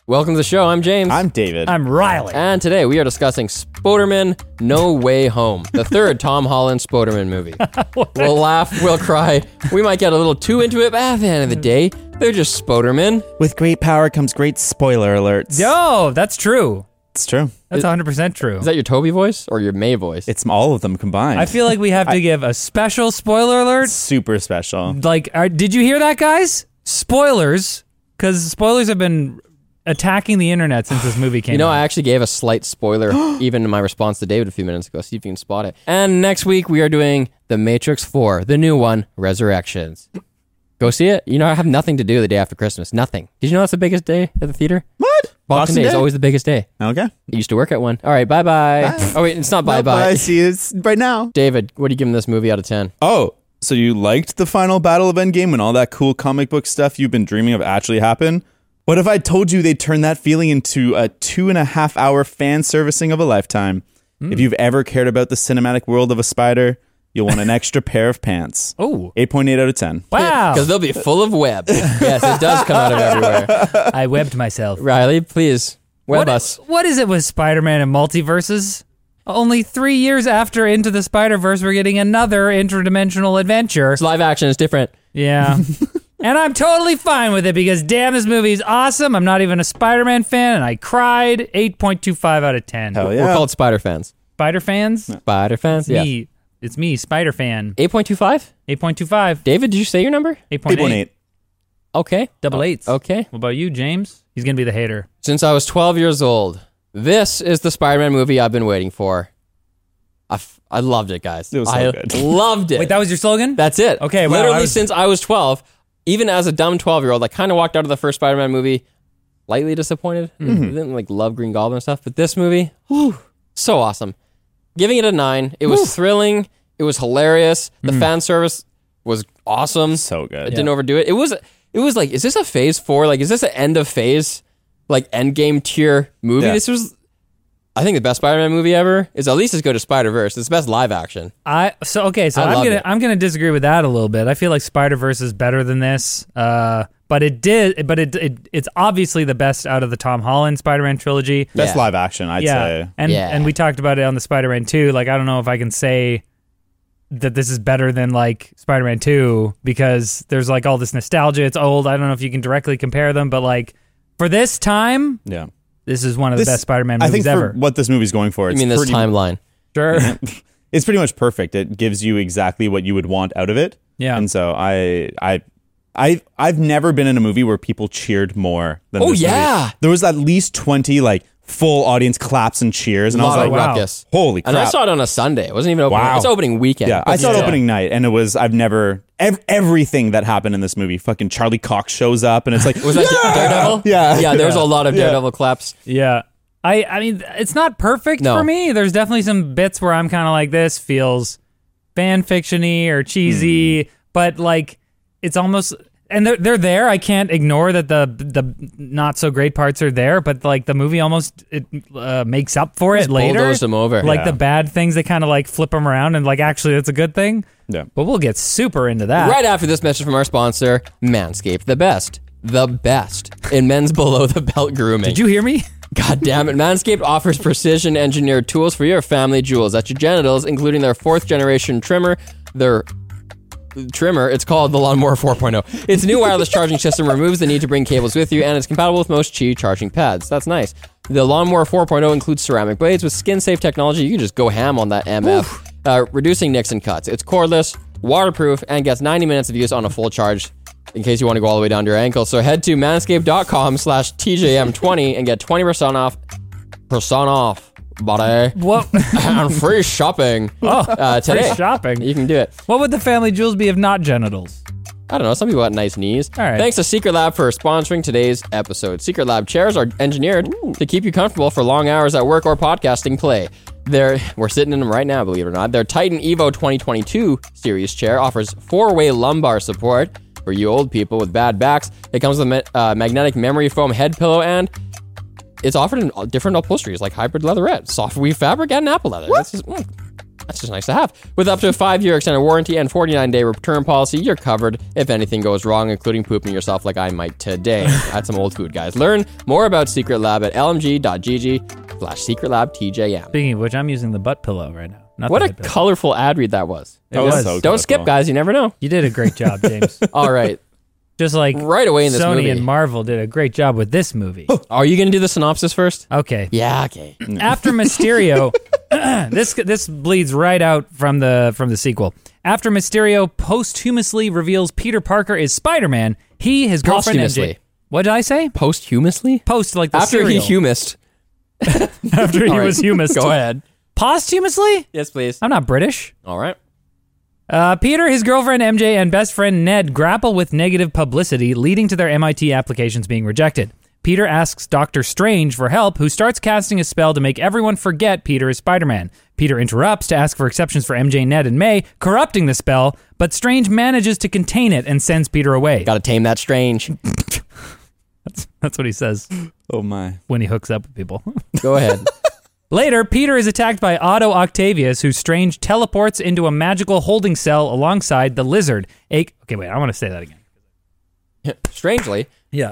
Welcome to the show. I'm James. I'm David. I'm Riley. And today we are discussing Spoderman No Way Home, the third Tom Holland Spoderman movie. We'll laugh, we'll cry. We might get a little too into it, but at the end of the day, they're just Spoderman. With great power comes great spoiler alerts. Yo, that's true. It's true. That's 100% true. Is that your Toby voice or your May voice? It's all of them combined. I feel like we have to give a special spoiler alert. Super special. Like, did you hear that, guys? Spoilers, because spoilers have been attacking the internet since this movie came out. I actually gave a slight spoiler even in my response to David a few minutes ago. See if you can spot it. And next week we are doing The Matrix 4, the new one, Resurrections. Go see it. I have nothing to do the day after Christmas. Nothing. Did you know that's the biggest day at the theater? What? Boxing Day is always the biggest day. Okay. I used to work at one. All right, bye-bye. Bye. Oh, wait, it's not bye-bye. I see it's right now. David, what are you giving this movie out of 10? Oh, so you liked the final battle of Endgame when all that cool comic book stuff you've been dreaming of actually happened? What if I told you they'd turn that feeling into a 2.5 hour fan servicing of a lifetime? If you've ever cared about the cinematic world of a spider, you'll want an extra pair of pants. Oh. 8.8 out of 10. Wow. Because they'll be full of web. Yes, it does come out of everywhere. I webbed myself. Riley, please, web us. What is it with Spider-Man and multiverses? Only 3 years after Into the Spider-Verse, we're getting another interdimensional adventure. It's live action, it's different. Yeah. And I'm totally fine with it because, damn, this movie is awesome. I'm not even a Spider-Man fan, and I cried. 8.25 out of 10. Hell yeah. We're called Spider fans. Spider fans? Spider fans, yeah. Me. It's me, Spider fan. 8.25? 8.25. David, did you say your number? 8.8. 8.8. Okay. Double eights. Okay. What about you, James? He's going to be the hater. Since I was 12 years old, this is the Spider-Man movie I've been waiting for. I loved it, guys. It was so good. Loved it. Wait, that was your slogan? That's it. Okay, wow, Literally since I was 12, even as a dumb 12-year-old, I kind of walked out of the first Spider-Man movie lightly disappointed. I didn't love Green Goblin and stuff, but this movie, so awesome. Giving it a 9. It was thrilling. It was hilarious. The fan service was awesome. So good. It didn't overdo it. It was like, is this a phase 4? Like, is this an end of phase, like Endgame tier movie? Yeah. This was, I think, the best Spider-Man movie ever. Is at least as good as Spider-Verse. It's the best live action. I'm loved gonna disagree with that a little bit. I feel like Spider-Verse is better than this. But it's obviously the best out of the Tom Holland Spider-Man trilogy. Best Yeah. live action, I'd say. And we talked about it on the Spider-Man 2. Like, I don't know if I can say that this is better than like Spider-Man 2 because there's like all this nostalgia. It's old. I don't know if you can directly compare them, but like for this time, Yeah. this is one of the best Spider-Man I movies think ever. for what this movie's going for, You it's mean this pretty, timeline? Sure. it's pretty much perfect. It gives you exactly what you would want out of it. Yeah. And so I've never been in a movie where people cheered more than Oh, this yeah. movie. There was at least 20 like full audience claps and cheers, and I was Lot like, of wow. ruckus. holy crap. And I saw it on a Sunday. It wasn't even opening. Wow. It's opening weekend. Yeah, I saw it opening night, and I've never everything that happened in this movie. Fucking Charlie Cox shows up, and it's like, Was that Daredevil? Yeah. Yeah, there was a lot of Daredevil claps. Yeah. I mean, it's not perfect No. for me. There's definitely some bits where I'm kind of like, this feels fan fiction-y or cheesy, but like, it's almost, and they're there. I can't ignore that the not so great parts are there, but like the movie almost makes up for it later. Bulldozed them over. Like Yeah. the bad things, they kind of like flip them around and like, actually, that's a good thing. Yeah. But we'll get super into that. Right after this message from our sponsor, Manscaped, the best in men's below the belt grooming. Did you hear me? God damn it. Manscaped offers precision engineered tools for your family jewels. That's your genitals, including their 4th generation trimmer, it's called the Lawnmower 4.0. Its new wireless charging system removes the need to bring cables with you, and it's compatible with most Qi charging pads. That's nice. The Lawnmower 4.0 includes ceramic blades with skin-safe technology. You can just go ham on that MF, reducing nicks and cuts. It's cordless, waterproof, and gets 90 minutes of use on a full charge in case you want to go all the way down to your ankle. So head to manscaped.com/TJM20 and get 20% off, buddy. What? And free shopping today. Free shopping. You can do it. What would the family jewels be if not genitals? I don't know. Some people got nice knees. All right. Thanks to Secret Lab for sponsoring today's episode. Secret Lab chairs are engineered to keep you comfortable for long hours at work or podcasting play. We're sitting in them right now, believe it or not. Their Titan Evo 2022 series chair offers 4-way lumbar support for you old people with bad backs. It comes with a magnetic memory foam head pillow, and it's offered in different upholsteries like hybrid leatherette, soft weave fabric, and apple leather. That's just, That's just nice to have. With up to a 5-year extended warranty and 49-day return policy, you're covered if anything goes wrong, including pooping yourself like I might today. That's some old food, guys. Learn more about Secret Lab at lmg.gg/secretlabtjm. Speaking of which, I'm using the butt pillow right now. Not What the a head pillow. colorful ad read that was. It was. so Don't skip, colorful. guys. You never know. You did a great job, James. All right. Just like Right away in this Sony movie. and Marvel did a great job with this movie. Are you going to do the synopsis first? Okay. Yeah, okay. After Mysterio, this bleeds right out from the sequel. After Mysterio posthumously reveals Peter Parker is Spider-Man, he, his girlfriend Posthumously. MJ. What did I say? Posthumously? Post like the After he cereal. humused. After he All right. was humus. Go ahead. Posthumously? Yes, please. I'm not British. All right. Peter, his girlfriend MJ, and best friend Ned grapple with negative publicity, leading to their MIT applications being rejected. Peter asks Doctor Strange for help, who starts casting a spell to make everyone forget Peter is Spider-Man. Peter interrupts to ask for exceptions for MJ, Ned, and May, corrupting the spell, but Strange manages to contain it and sends Peter away. Gotta tame that Strange. That's what he says Oh my. when he hooks up with people. Go ahead. Later, Peter is attacked by Otto Octavius, who Strange teleports into a magical holding cell alongside the Lizard. Okay, wait, I want to say that again. Strangely. Yeah.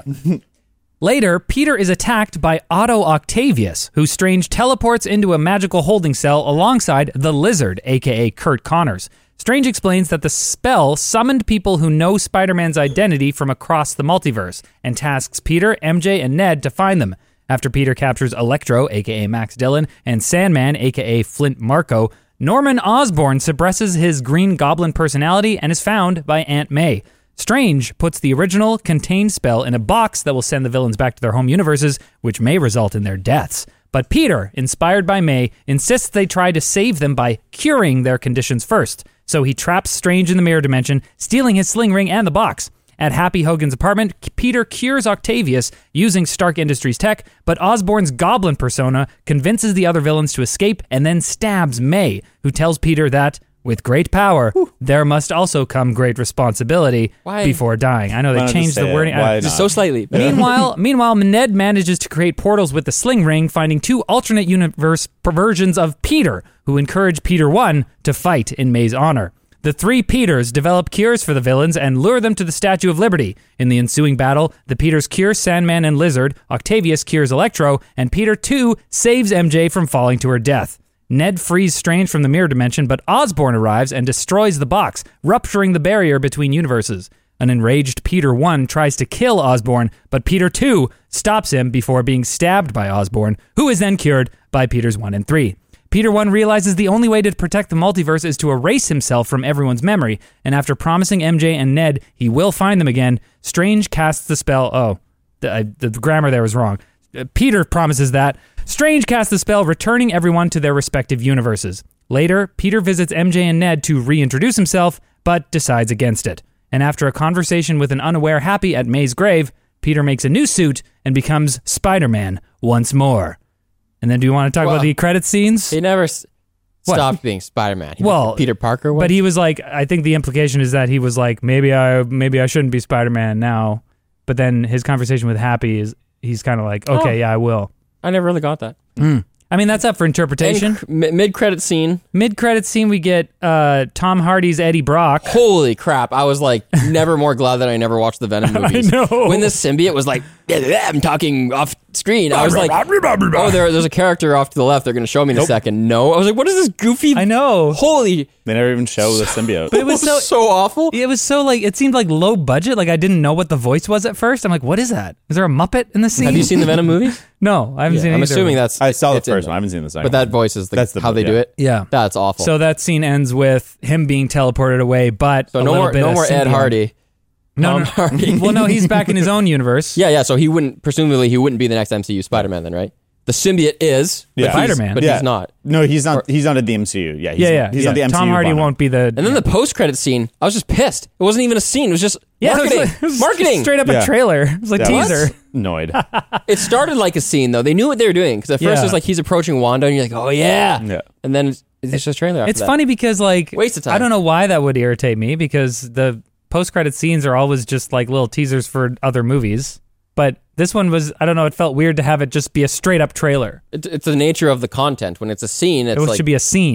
Later, Peter is attacked by Otto Octavius, who Strange teleports into a magical holding cell alongside the Lizard, aka Kurt Connors. Strange explains that the spell summoned people who know Spider-Man's identity from across the multiverse, and tasks Peter, MJ, and Ned to find them. After Peter captures Electro, aka Max Dillon, and Sandman, aka Flint Marko, Norman Osborn suppresses his Green Goblin personality and is found by Aunt May. Strange puts the original contained spell in a box that will send the villains back to their home universes, which may result in their deaths. But Peter, inspired by May, insists they try to save them by curing their conditions first. So he traps Strange in the mirror dimension, stealing his sling ring and the box. At Happy Hogan's apartment, Peter cures Octavius using Stark Industries tech, but Osborn's goblin persona convinces the other villains to escape and then stabs May, who tells Peter that, with great power, there must also come great responsibility Why? before dying. I know Why they not changed just the say it? wording. Why Just not? so slightly. Meanwhile, Ned manages to create portals with the sling ring, finding 2 alternate universe versions of Peter, who encourage Peter 1 to fight in May's honor. The 3 Peters develop cures for the villains and lure them to the Statue of Liberty. In the ensuing battle, the Peters cure Sandman and Lizard, Octavius cures Electro, and Peter 2 saves MJ from falling to her death. Ned frees Strange from the mirror dimension, but Osborn arrives and destroys the box, rupturing the barrier between universes. An enraged Peter 1 tries to kill Osborn, but Peter 2 stops him before being stabbed by Osborn, who is then cured by Peters 1 and 3. Peter 1 realizes the only way to protect the multiverse is to erase himself from everyone's memory, and after promising MJ and Ned he will find them again, Strange casts the spell. The grammar there was wrong. Peter promises that. Strange casts the spell, returning everyone to their respective universes. Later, Peter visits MJ and Ned to reintroduce himself, but decides against it. And after a conversation with an unaware Happy at May's grave, Peter makes a new suit and becomes Spider-Man once more. And then do you want to talk about the credit scenes? He never stopped being Spider-Man. He Well, was Peter Parker was. But he was like, I think the implication is that he was like, maybe I shouldn't be Spider-Man now. But then his conversation with Happy is, he's kind of like, okay, yeah, I will. I never really got that. I mean, that's up for interpretation. Mid-credit scene. Mid-credit scene, we get Tom Hardy's Eddie Brock. Holy crap. I was like never more glad that I never watched the Venom movies. know. When the symbiote was like, I'm talking off screen. I was like, oh, there's a character off to the left. They're going to show me in a second. No. I was like, what is this goofy? I know. Holy. They never even show the symbiote. But it was so awful. It was so like, it seemed like low budget. Like I didn't know what the voice was at first. I'm like, what is that? Is there a Muppet in the scene? Have you seen the Venom movies? No, I haven't seen I'm either. assuming that's. I saw the it's in first there. one. I haven't seen the second But that voice is That's the- how they do yeah. it. Yeah. That's awful. So that scene ends with him being teleported away, but So a no little more, bit no of more Ed symbiote. Hardy. No, Tom Hardy. well, no, he's back in his own universe. Yeah. So he wouldn't. Presumably, he wouldn't be the next MCU Spider-Man then, right? The symbiote is. Yeah. but he's- Spider-Man. but Yeah. he's not. No, he's not. He's not at the MCU. Yeah, he's yeah. not the MCU. Tom Hardy Venom. won't be the. And then the post-credit scene, I was just pissed. It wasn't even a scene. It was just marketing. it was Marketing. straight up a Yeah. trailer. It was like Yeah, teaser. Annoyed. It started like a scene, though. They knew what they were doing. Because at first Yeah. it was like he's approaching Wanda, and you're like, oh, yeah. Yeah. And then it's just a trailer after It's that. funny because like Waste of time. I don't know why that would irritate me because the post-credit scenes are always just like little teasers for other movies. But this one was, I don't know, it felt weird to have it just be a straight up trailer. It's the nature of the content. When it's a scene, it's It like should be a scene.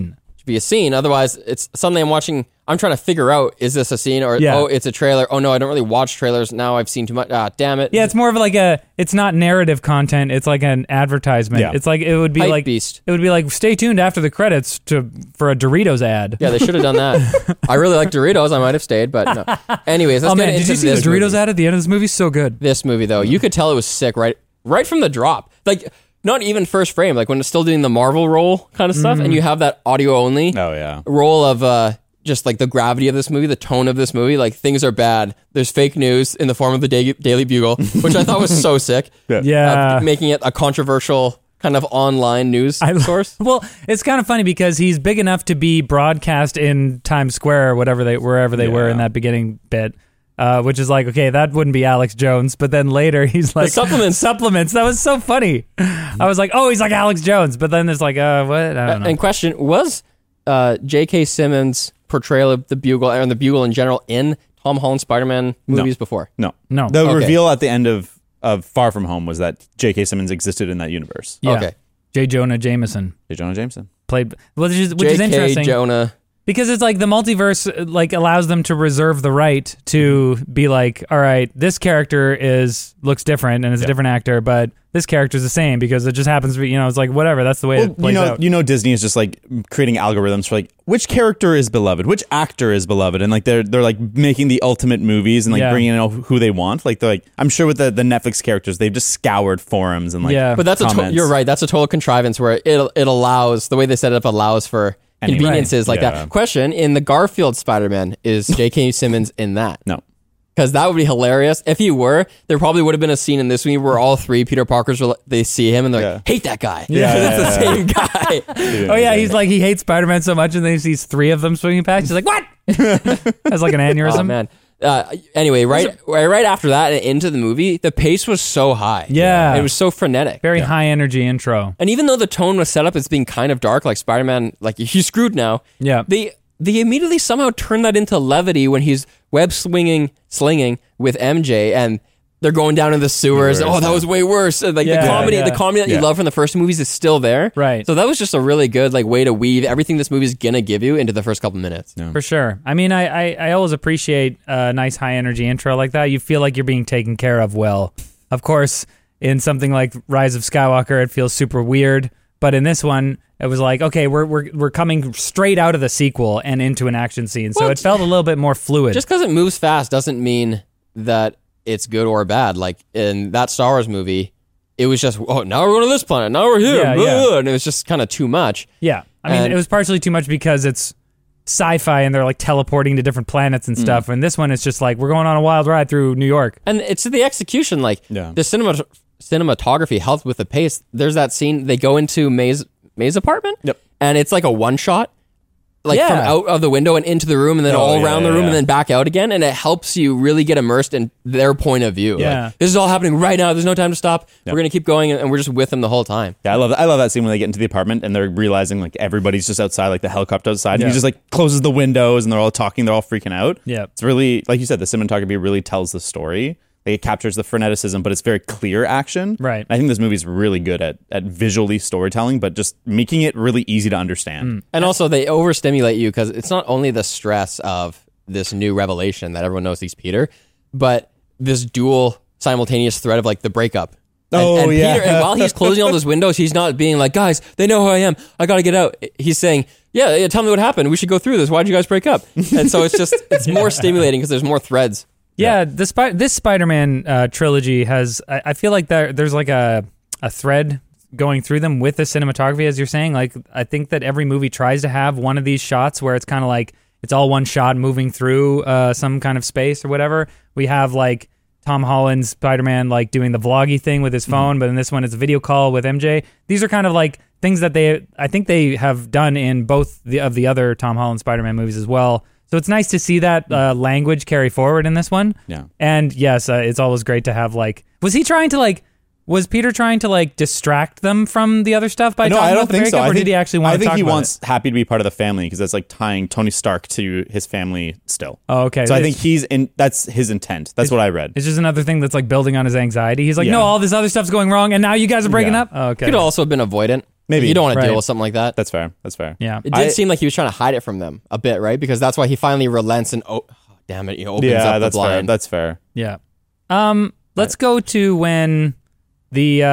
be a scene. Otherwise, it's suddenly I'm trying to figure out, is this a scene or, Yeah. oh, it's a trailer. Oh no, I don't really watch trailers. Now I've seen too much. Ah, damn it. Yeah, it's more of like it's not narrative content. It's like an advertisement. Yeah. It's like, it would be Hype like, beast. it would be like, stay tuned after the credits for a Doritos ad. Yeah, they should have done that. I really like Doritos. I might have stayed, but no. Anyways, let's Oh get man, into did you see this the Doritos movie. ad at the end of this movie? So good. This movie, though, you could tell it was sick right from the drop. Like, not even first frame. Like, when it's still doing the Marvel roll kind of stuff, and you have that audio only Oh yeah. roll of just like the gravity of this movie, the tone of this movie. Like, things are bad. There's fake news in the form of the Daily Bugle, which I thought was so sick. Yeah. Making it a controversial kind of online news source. Well, it's kind of funny because he's big enough to be broadcast in Times Square or wherever they were in that beginning bit. Which is like, okay, that wouldn't be Alex Jones. But then later he's like, supplements. That was so funny. I was like, oh, he's like Alex Jones. But then there's like, what? I don't know. And question, was J.K. Simmons' portrayal of the Bugle and the Bugle in general in Tom Holland Spider-Man movies before? No. No. The Okay. reveal at the end of Far From Home was that J.K. Simmons existed in that universe. Yeah. Okay. J. Jonah Jameson J. Jonah Jameson. played, which is J.K. interesting. Jonah. Because it's like the multiverse like allows them to reserve the right to be like, all right, this character looks different and is a different actor, but this character is the same because it just happens to be, it's like whatever. That's the way it plays out. Disney is just like creating algorithms for like which character is beloved, which actor is beloved, and like they're like making the ultimate movies and like bringing in who they want. Like they're like, I'm sure with the Netflix characters, they've just scoured forums and like But that's comments. you're right. That's a total contrivance where it allows, the way they set it up allows for conveniences like Yeah. that. Question, in the Garfield Spider-Man, is J.K. Simmons in that? No. Because that would be hilarious. If he were, there probably would have been a scene in this movie where all three Peter Parkers, they see him and they're like, hate that guy. Yeah. It's the same guy. Oh yeah, he's like, he hates Spider-Man so much and then he sees three of them swinging past. He's like, what? That's like an aneurysm. Oh, man. Anyway, right after that and into the movie, the pace was so high. Yeah. It was so frenetic. Very high energy intro. And even though the tone was set up as being kind of dark, like Spider-Man, like he's screwed now. Yeah. They immediately somehow turn that into levity when he's web slinging with MJ and they're going down in the sewers. Oh, that was way worse. Like the comedy that you love from the first movies is still there. Right. So that was just a really good way to weave everything this movie's gonna give you into the first couple minutes. Yeah. For sure. I mean, I always appreciate a nice high energy intro like that. You feel like you're being taken care of well. Of course, in something like Rise of Skywalker, it feels super weird. But in this one, it was like, okay, we're coming straight out of the sequel and into an action scene. So it felt a little bit more fluid. Just because it moves fast doesn't mean that it's good or bad. Like in that Star Wars movie, it was just, oh, now we're going to this planet, now we're here, and it was just kind of too much. Yeah. I mean, it was partially too much because it's sci-fi and they're like teleporting to different planets and stuff. And this one is just like, we're going on a wild ride through New York. And it's the execution, like the cinematography helped with the pace. There's that scene, they go into May's apartment, and it's like a one shot. Like from out of the window and into the room and then around the room and then back out again. And it helps you really get immersed in their point of view. Yeah. Like, this is all happening right now. There's no time to stop. We're going to keep going and we're just with them the whole time. Yeah, I love that scene when they get into the apartment and they're realizing like everybody's just outside, like the helicopter outside. And he just like closes the windows and they're all talking, they're all freaking out. Yeah. It's really, like you said, the cinematography really tells the story. Like it captures the freneticism, but it's very clear action. Right. And I think this movie's really good at visually storytelling, but just making it really easy to understand. And also they overstimulate you because it's not only the stress of this new revelation that everyone knows he's Peter, but this dual simultaneous threat of like the breakup. And Peter, and while he's closing all those windows, he's not being like, guys, they know who I am. I got to get out. He's saying, yeah, tell me what happened. We should go through this. Why'd you guys break up? And so it's more stimulating because there's more threads. Yeah, this Spider-Man trilogy has, I feel like there's like a thread going through them with the cinematography, as you're saying. Like, I think that every movie tries to have one of these shots where it's kind of like, it's all one shot moving through some kind of space or whatever. We have like Tom Holland's Spider-Man like doing the vloggy thing with his phone, but in this one it's a video call with MJ. These are kind of like things that I think they have done in both of the other Tom Holland Spider-Man movies as well. So it's nice to see that language carry forward in this one. Yeah. And yes, it's always great to have like, was Peter trying to like distract them from the other stuff by talking I about don't the think so. breakup, or did he actually want to talk about I think he it? wants Happy to be part of the family because that's like tying Tony Stark to his family still. Oh, okay. So I think that's his intent. That's what I read. It's just another thing that's like building on his anxiety. He's like, no, all this other stuff's going wrong, and now you guys are breaking up? Oh, okay. Could also have been avoidant. Maybe. You don't want to Right. deal with something like that. That's fair. That's fair. Yeah. It did seem like he was trying to hide it from them a bit, right? Because that's why he finally relents and damn it, he opens up the that's fair. blind. That's fair. Yeah. Let's go to when the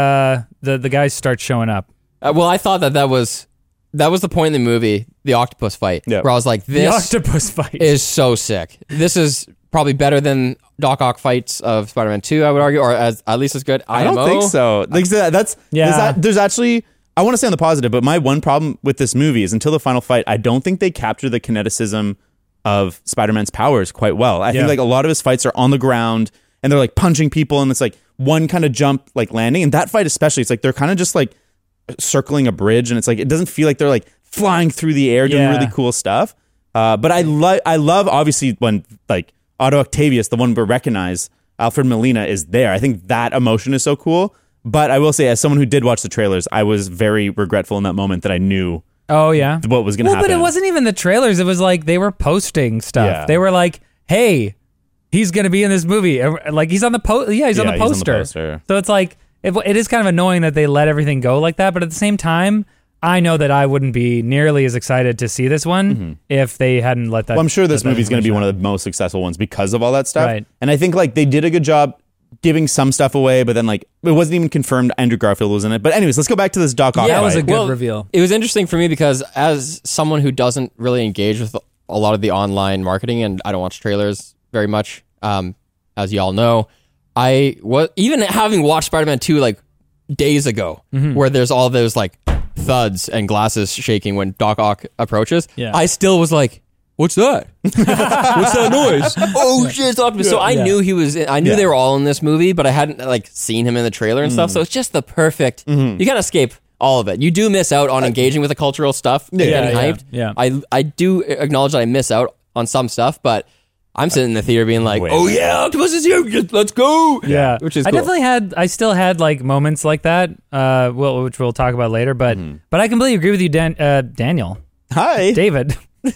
guys start showing up. Well, I thought that was the point in the movie, the octopus fight, Yeah. where I was like, The this octopus fight. is so sick. This is probably better than Doc Ock fights of Spider-Man 2, I would argue, or at least as good. I don't think so. Like that's Yeah. there's actually, I want to say on the positive, but my one problem with this movie is until the final fight, I don't think they capture the kineticism of Spider-Man's powers quite well. I think like a lot of his fights are on the ground and they're like punching people and it's like one kind of jump like landing, and that fight especially, it's like they're kind of just like circling a bridge and it's like it doesn't feel like they're like flying through the air doing really cool stuff. But I love obviously when like Otto Octavius, the one we recognize, Alfred Molina is there. I think that emotion is so cool. But I will say, as someone who did watch the trailers, I was very regretful in that moment that I knew Oh yeah. what was going to happen. But it wasn't even the trailers. It was like they were posting stuff. Yeah. They were like, "Hey, he's going to be in this movie." Like he's on the poster. Yeah, he's on the he's on the poster. poster. So it's like it is kind of annoying that they let everything go like that. But at the same time, I know that I wouldn't be nearly as excited to see this one if they hadn't let that. Well, I'm sure this let that movie's going to be information one of the most successful ones because of all that stuff. Right. And I think like they did a good job giving some stuff away, but then like it wasn't even confirmed Andrew Garfield was in it. But anyways, let's go back to this Doc Ock That was fight. a good reveal. It was interesting for me because as someone who doesn't really engage with a lot of the online marketing, and I don't watch trailers very much, as y'all know, I was even having watched Spider-Man 2 like days ago, where there's all those like thuds and glasses shaking when Doc Ock approaches. Yeah. I still was like, "What's that? What's that noise?" Oh shit! It's Octopus. So I knew he was. I knew they were all in this movie, but I hadn't like seen him in the trailer and stuff. So it's just the perfect. You can't escape all of it. You do miss out on engaging with the cultural stuff. and getting hyped. yeah. I do acknowledge that I miss out on some stuff, but I'm sitting in the theater being like, "Oh yeah, Octopus is here! Let's go!" Yeah, which is I cool. I still had like moments like that, which we'll talk about later. But I completely agree with you, Daniel, Hi. David,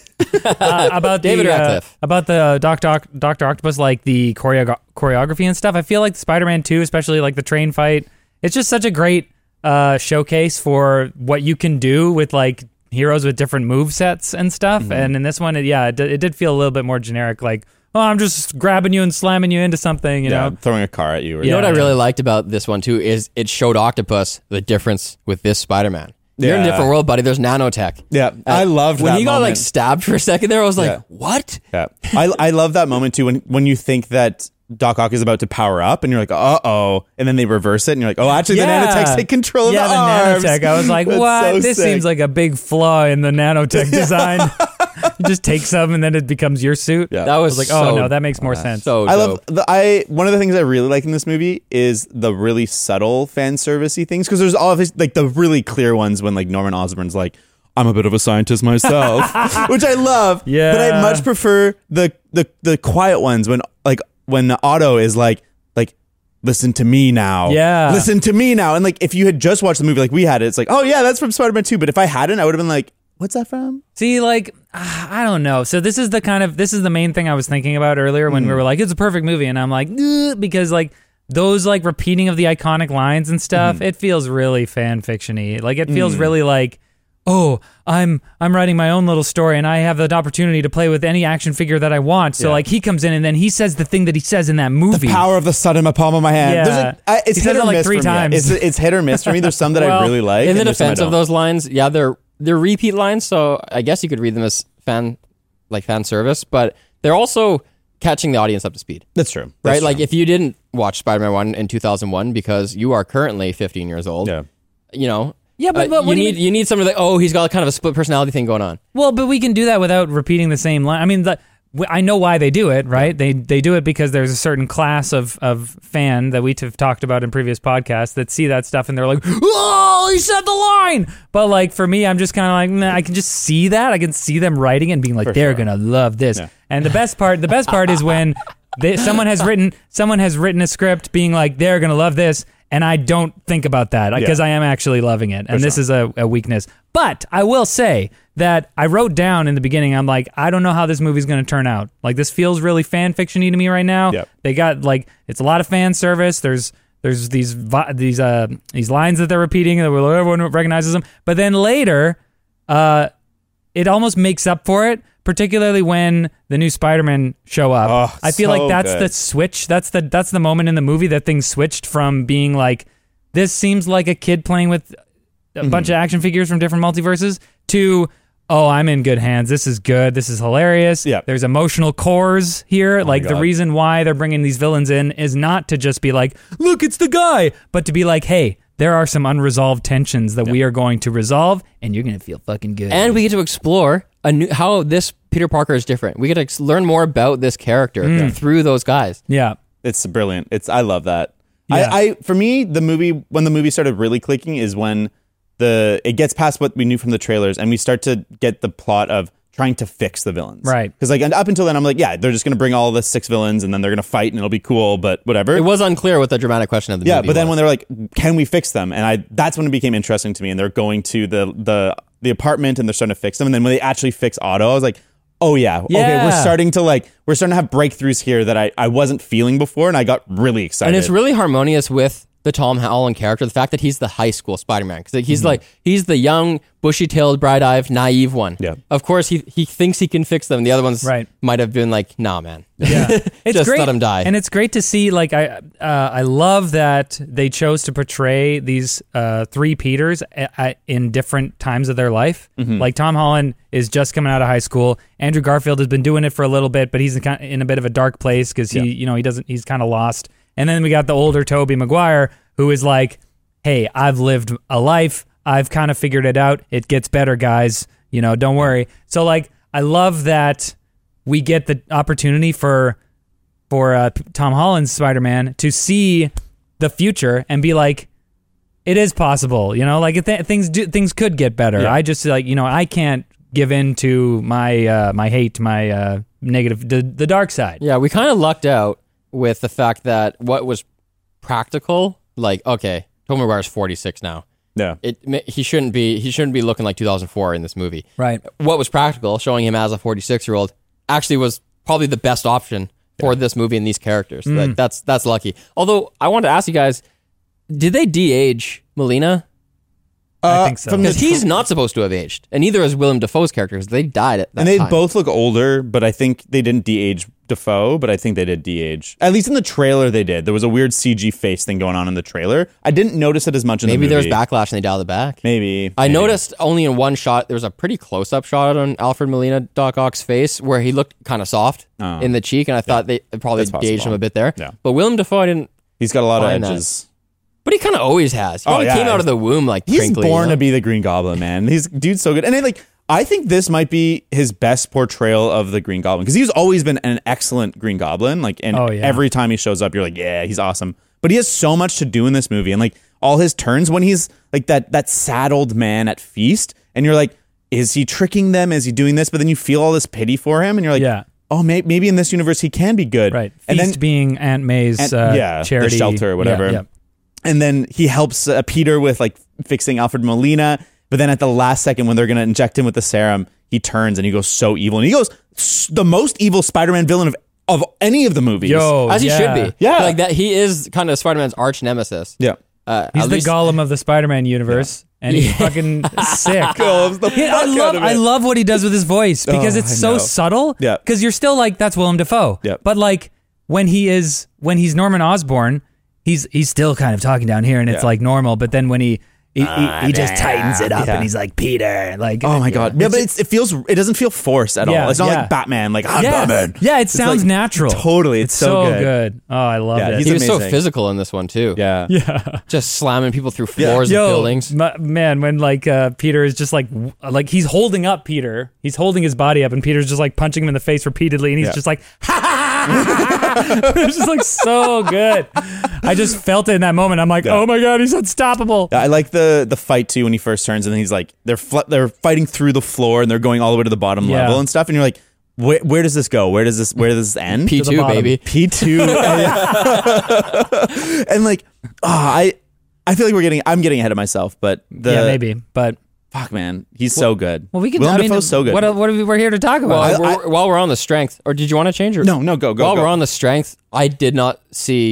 about David Radcliffe. about the Doctor Octopus, like the choreography and stuff. I feel like Spider-Man 2, especially like the train fight, it's just such a great showcase for what you can do with like heroes with different move sets and stuff. And in this one, it did feel a little bit more generic, like, "Oh, I'm just grabbing you and slamming you into something," you know? Throwing a car at you. Or You know what I Yeah. really liked about this one too is it showed Octopus the difference with this Spider-Man. You're in a Yeah. different world, buddy. There's nanotech. Yeah, I loved when that he got like moment. stabbed for a second there. I was like, Yeah. "What?" Yeah, I love that moment too when you think that Doc Ock is about to power up and you're like, "Uh-oh," and then they reverse it and you're like, "Oh, actually the nanotechs take control of the arms." nanotech. I was like, That's what? so This sick. seems like a big flaw in the nanotech design. You just take some and then it becomes your suit. Yeah. That I was was like, oh so- no, that makes more sense. So I dope. love one of the things I really like in this movie is the really subtle fan servicey things, because there's all of his, like the really clear ones when like Norman Osborn's like, "I'm a bit of a scientist myself," which I love. Yeah. but I much prefer the quiet ones when Otto is like listen to me now. Yeah. Listen to me now. And like if you had just watched the movie like we had it, it's like, oh yeah, that's from Spider-Man 2. But if I hadn't, I would have been like, what's that from? See, like, I don't know. So this is the main thing I was thinking about earlier when we were like, it's a perfect movie. And I'm like, "Ugh," because like those like repeating of the iconic lines and stuff, it feels really fan fiction-y. Like it feels really like, oh, I'm writing my own little story and I have the opportunity to play with any action figure that I want. So Yeah. like he comes in and then he says the thing that he says in that movie. Power of the sun in my palm of my hand. Yeah. There's it's He hit says or it like miss 3 for me. times. It's hit or miss for me. There's some that I Well, really like. in the and there's some I defense of don't. those lines, yeah, they're repeat lines, so I guess you could read them as fan service, but they're also catching the audience up to speed. That's true. Right? That's Like true. if you didn't watch Spider-Man 1 in 2001 because you are currently 15 years old, Yeah. you know, Yeah, but what you do you need you need some of the he's got kind of a split personality thing going on. Well, but we can do that without repeating the same line. I mean, I know why they do it, right? They do it because there's a certain class of fan that we have talked about in previous podcasts that see that stuff and they're like, "Oh, he said the line." But like for me, I'm just kind of like, nah, I can just see that. I can see them writing it and being like, they're gonna love this. Yeah. And the best part is when someone has written a script being like, they're gonna love this. And I don't think about that because I am actually loving it. And this is a weakness. But I will say that I wrote down in the beginning, I'm like, I don't know how this movie's going to turn out. Like, this feels really fan fiction-y to me right now. Yep. They got, like, it's a lot of fan service. There's There's these lines that they're repeating that everyone recognizes them. But then later, it almost makes up for it, particularly when the new Spider-Man show up. Oh, I feel so like that's good. the switch. That's the moment in the movie that things switched from being like, this seems like a kid playing with a bunch of action figures from different multiverses to, oh, I'm in good hands. This is good. This is hilarious. Yeah. There's emotional cores here. Like, the God. reason why they're bringing these villains in is not to just be like, look, it's the guy, but to be like, hey, there are some unresolved tensions that we are going to resolve, and you're going to feel fucking good. And we get to explore how this Peter Parker is different. We get to learn more about this character through those guys. yeah. It's brilliant. I love that. Yeah. I for me, when the movie started really clicking is when it gets past what we knew from the trailers, and we start to get the plot of trying to fix the villains. Right. Because like up until then, I'm like, yeah, they're just going to bring all the 6 villains, and then they're going to fight, and it'll be cool. But whatever. It was unclear what the dramatic question of the movie Yeah, but then was. when they're like, "Can we fix them?" and that's when it became interesting to me. And they're going to the apartment and they're starting to fix them. And then when they actually fix Otto, I was like, "Oh yeah, okay, Yeah. we're starting to have breakthroughs here that I wasn't feeling before," and I got really excited. And it's really harmonious with the Tom Holland character, the fact that he's the high school Spider-Man. Because he's the young, bushy-tailed, bright-eyed, naive one. Yeah. Of course, he thinks he can fix them. The other ones Right. might have been like, nah, man. Yeah, it's Just great. let him die. And it's great to see. Like I love that they chose to portray these 3 Peters in different times of their life. Like Tom Holland is just coming out of high school. Andrew Garfield has been doing it for a little bit, but he's in a bit of a dark place because he's kind of lost. And then we got the older Tobey Maguire, who is like, hey, I've lived a life. I've kind of figured it out. It gets better, guys. Don't worry. So like, I love that we get the opportunity for Tom Holland's Spider-Man to see the future and be like, it is possible. Like things could get better. Yeah. I just I can't give in to my hate, my negative, the dark side. Yeah, we kind of lucked out with the fact that what was practical, like, okay, Tobey Maguire's 46 now. yeah. He shouldn't be looking like 2004 in this movie. Right. What was practical, showing him as a 46-year-old, actually was probably the best option for this movie and these characters. Like, that's lucky. Although I wanted to ask you guys, did they de-age Molina? I think so. Because he's not supposed to have aged, and neither is Willem Dafoe's characters. They died at that And they time. both look older, but I think they didn't de-age Defoe, but I think they did de-age. At least in the trailer they did. There was a weird CG face thing going on in the trailer. I didn't notice it as much in Maybe the there was movie. backlash and they dialed it back. Maybe. I noticed only in one shot, there was a pretty close-up shot on Alfred Molina, Doc Ock's face, where he looked kind of soft in the cheek, and I thought they probably That's possible. de-aged him a bit there. Yeah. But Willem Dafoe, I didn't. He's got a lot of Find edges. But he kind of always has. He Oh, kinda yeah. came out of the womb like He's crinkly, born you know? to be the Green Goblin, man. He's dude's so good. And I think this might be his best portrayal of the Green Goblin, because he's always been an excellent Green Goblin. And every time he shows up, you're like, yeah, he's awesome. But he has so much to do in this movie, and like all his turns when he's like that sad old man at feast, and you're like, is he tricking them? Is he doing this? But then you feel all this pity for him, and you're like, Yeah. oh, maybe in this universe he can be good. Right. And Feast then being Aunt May's the charity. shelter or whatever. Yeah, yeah. And then he helps Peter with like fixing Alfred Molina. But then at the last second, when they're going to inject him with the serum, he turns and he goes so evil. And he goes the most evil Spider-Man villain of any of the movies. Yo, As he should be. Yeah. Like that, he is kind of Spider-Man's arch nemesis. Yeah. He's At the least- Gollum of the Spider-Man universe, and he's fucking sick. I love what he does with his voice because it's I so know. subtle. Yeah. Because you're still like, that's Willem Dafoe. Yeah. But like when he's Norman Osborn, he's still kind of talking down here, and it's Yeah. like normal. But then when he just tightens it up, Yeah. and he's like, Peter, like, Oh my God. Yeah, but it doesn't feel forced at Yeah, all. It's not yeah. like Batman, like, I'm yeah, Batman. yeah, it It's sounds like- natural. Totally. It's so good. Oh, I love Yeah, it. he's He was so amazing. physical in this one, too. Yeah. yeah. Just slamming people through floors of Yo, buildings. man, when like Peter is just like he's holding up Peter, he's holding his body up, and Peter's just like punching him in the face repeatedly, and he's Yeah. just like, ha ha ha! It's just like so good. I just felt it in that moment. I'm like, Yeah. oh my God, he's unstoppable. I like the fight too when he first turns, and then he's like they're fighting through the floor and they're going all the way to the bottom Yeah. level and stuff, and you're like, where does this go? Where does this end? To the P2, bottom. baby. P2. And like, I feel like I'm getting ahead of myself, but Yeah, maybe, but fuck, man, he's so good. well, we can. Willem I mean, Dafoe's so good. What are we're here to talk about? While we're on the strength, or did you want to change? Or No, go. While we're on the strength, I did not see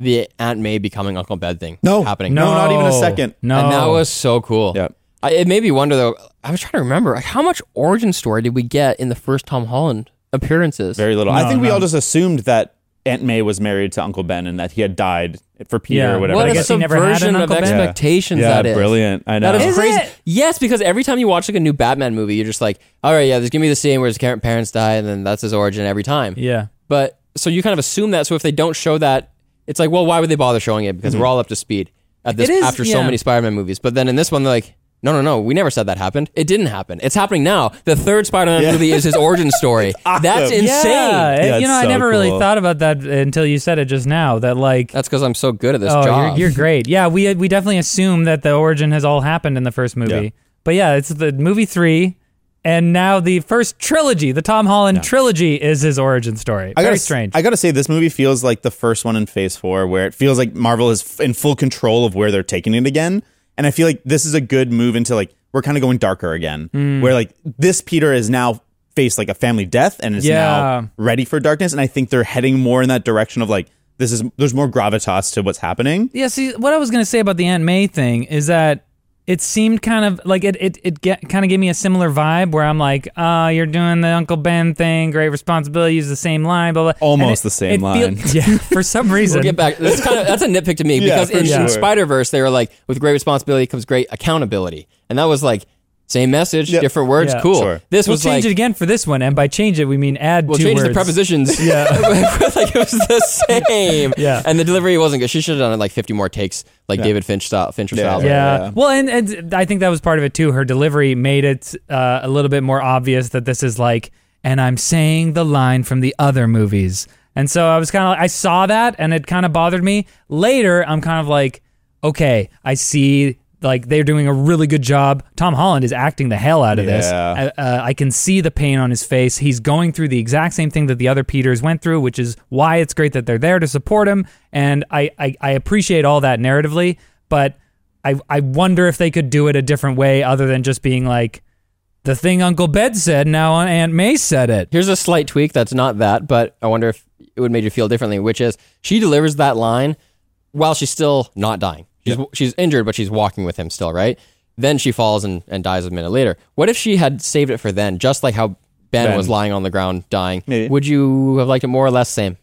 the Aunt May becoming Uncle Ben thing No, happening. no, not even a second. No. And that was so cool. Yeah. It made me wonder, though. I was trying to remember, how much origin story did we get in the first Tom Holland appearances? Very little. No, I think we no. all just assumed that Aunt May was married to Uncle Ben and that he had died for Peter Yeah. or whatever. What I a guess he never had an subversion of Uncle Ben? expectations Yeah, that is. brilliant. I know. That is Is crazy. it? Yes, because every time you watch like a new Batman movie, you're just like, all right, yeah, there's gonna be the scene where his parents die, and then that's his origin every time. Yeah. But so you kind of assume that. So if they don't show that, it's like, well, why would they bother showing it? Because we're all up to speed at this It is, after so yeah. many Spider-Man movies. But then in this one, they're like, no, we never said that happened. It didn't happen. It's happening now. The third Spider-Man movie is his origin story. That's insane. Yeah, Yeah, you know, it's I never so really cool. thought about that until you said it just now. That like, That's because I'm so good at this oh, job. you're great. Yeah, we definitely assume that the origin has all happened in the first movie. Yeah. But yeah, it's the movie 3, and now the first trilogy, the Tom Holland trilogy, is his origin story. Very strange. I gotta say, this movie feels like the first one in Phase 4, where it feels like Marvel is in full control of where they're taking it again. And I feel like this is a good move into like, we're kind of going darker again, where like this Peter is now faced like a family death and is Yeah. now ready for darkness. And I think they're heading more in that direction of like, there's more gravitas to what's happening. Yeah, see, what I was going to say about the Aunt May thing is that it seemed kind of like kind of gave me a similar vibe where I'm like, you're doing the Uncle Ben thing, great responsibility, use the same line, blah, blah. Almost And the same line. Yeah, for some reason. We'll get back. That's a nitpick to me Yeah, because for in sure. Spider-Verse, they were like, with great responsibility comes great accountability. And that was like, same message, Yep. different words, Yeah. cool. Sure. This We'll was change like, it again for this one, and by change it, we mean add we'll 2 change words. the prepositions. Yeah. Like it was the same. Yeah. And the delivery wasn't good. She should have done it like 50 more takes, like David Fincher style. Yeah. Yeah. Well, and I think that was part of it too. Her delivery made it a little bit more obvious that this is like, and I'm saying the line from the other movies. And so I was kind of like, I saw that and it kind of bothered me. Later, I'm kind of like, okay, I see like they're doing a really good job. Tom Holland is acting the hell out of this. Yeah. I can see the pain on his face. He's going through the exact same thing that the other Peters went through, which is why it's great that they're there to support him. And I appreciate all that narratively, but I wonder if they could do it a different way other than just being like, the thing Uncle Ben said, now Aunt May said it. Here's a slight tweak that's not that, but I wonder if it would make you feel differently, which is she delivers that line while she's still not dying. She's injured, but she's walking with him still, right? Then she falls and dies a minute later. What if she had saved it for then, just like how Ben was lying on the ground dying? Maybe. Would you have liked it more or less same?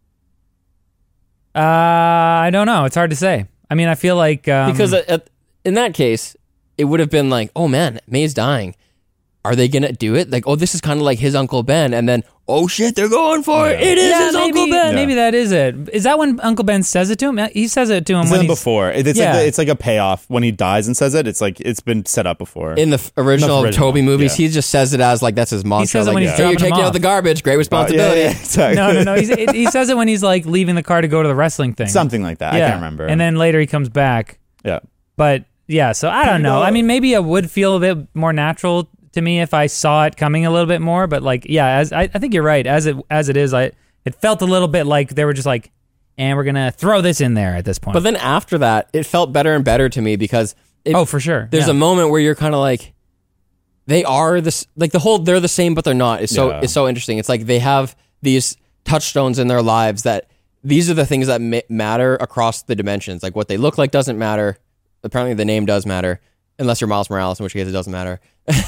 I don't know. It's hard to say. I mean, I feel like... Because in that case, it would have been like, oh man, May's dying. Are they going to do it? Like, oh, this is kind of like his Uncle Ben. And then, oh shit, they're going for it. It is his Uncle Ben. Maybe that is it. Is that when Uncle Ben says it to him? He says it to him when he's... before. It's like a payoff when he dies and says it. It's like it's been set up before. In the original Toby movies, yeah. he just says it as like that's his mantra. He says it like, when he's hey, you're dropping him taking out off. the garbage. Great responsibility. exactly. No. He says it when he's like leaving the car to go to the wrestling thing. Something like that. I can't remember. And then later he comes back. yeah. But yeah, so I don't know. I mean, maybe it would feel a bit more natural to me if I saw it coming a little bit more. But like, yeah, as I think you're right. As it is, it felt a little bit like they were just like, and we're gonna throw this in there at this point. But then after that, it felt better and better to me because for sure, there's yeah. a moment where you're kind of like, they are this like they're the same but they're not. It's so interesting. It's like they have these touchstones in their lives that these are the things that matter across the dimensions. Like what they look like doesn't matter. Apparently, the name does matter. Unless you're Miles Morales, in which case it doesn't matter.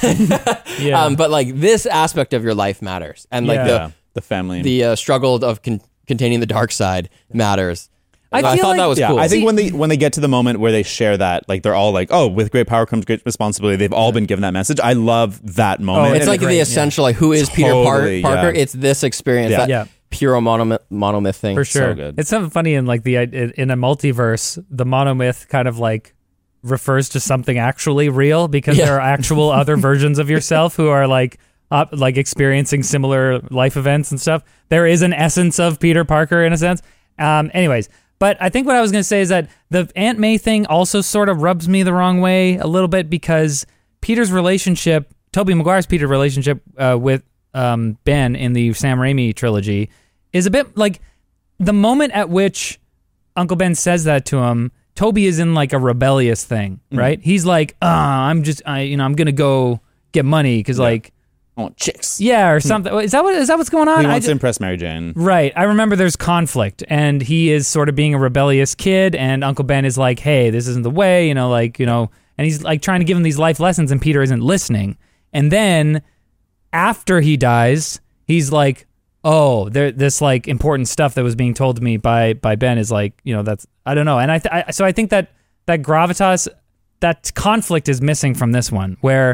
Yeah. But like this aspect of your life matters, and like the family, the struggle of containing the dark side matters. I I feel thought like- that was cool. I think when they get to the moment where they share that, like they're all like, "Oh, with great power comes great responsibility." They've all been given that message. I love that moment. it's and like great, the yeah. essential, like who is Peter Totally, Parker? yeah. It's this experience, Yeah. that Yeah. pure monomyth thing. For sure. So good. It's something funny in like in a multiverse, the monomyth kind of like refers to something actually real because there are actual other versions of yourself who are like experiencing similar life events and stuff. There is an essence of Peter Parker in a sense. Anyways, but I think what I was going to say is that the Aunt May thing also sort of rubs me the wrong way a little bit because Peter's relationship, Tobey Maguire's Peter relationship with Ben in the Sam Raimi trilogy is a bit like the moment at which Uncle Ben says that to him, Toby is in like a rebellious thing, right? He's like, I'm going to go get money because like, I want chicks. Yeah, or something. Is that what's going on? He wants to impress Mary Jane. Right. I remember there's conflict, and he is sort of being a rebellious kid, and Uncle Ben is like, hey, this isn't the way, and he's like trying to give him these life lessons, and Peter isn't listening. And then after he dies, he's like, oh, this like important stuff that was being told to me by Ben is like, that's, I don't know. And so I think that gravitas, that conflict is missing from this one, where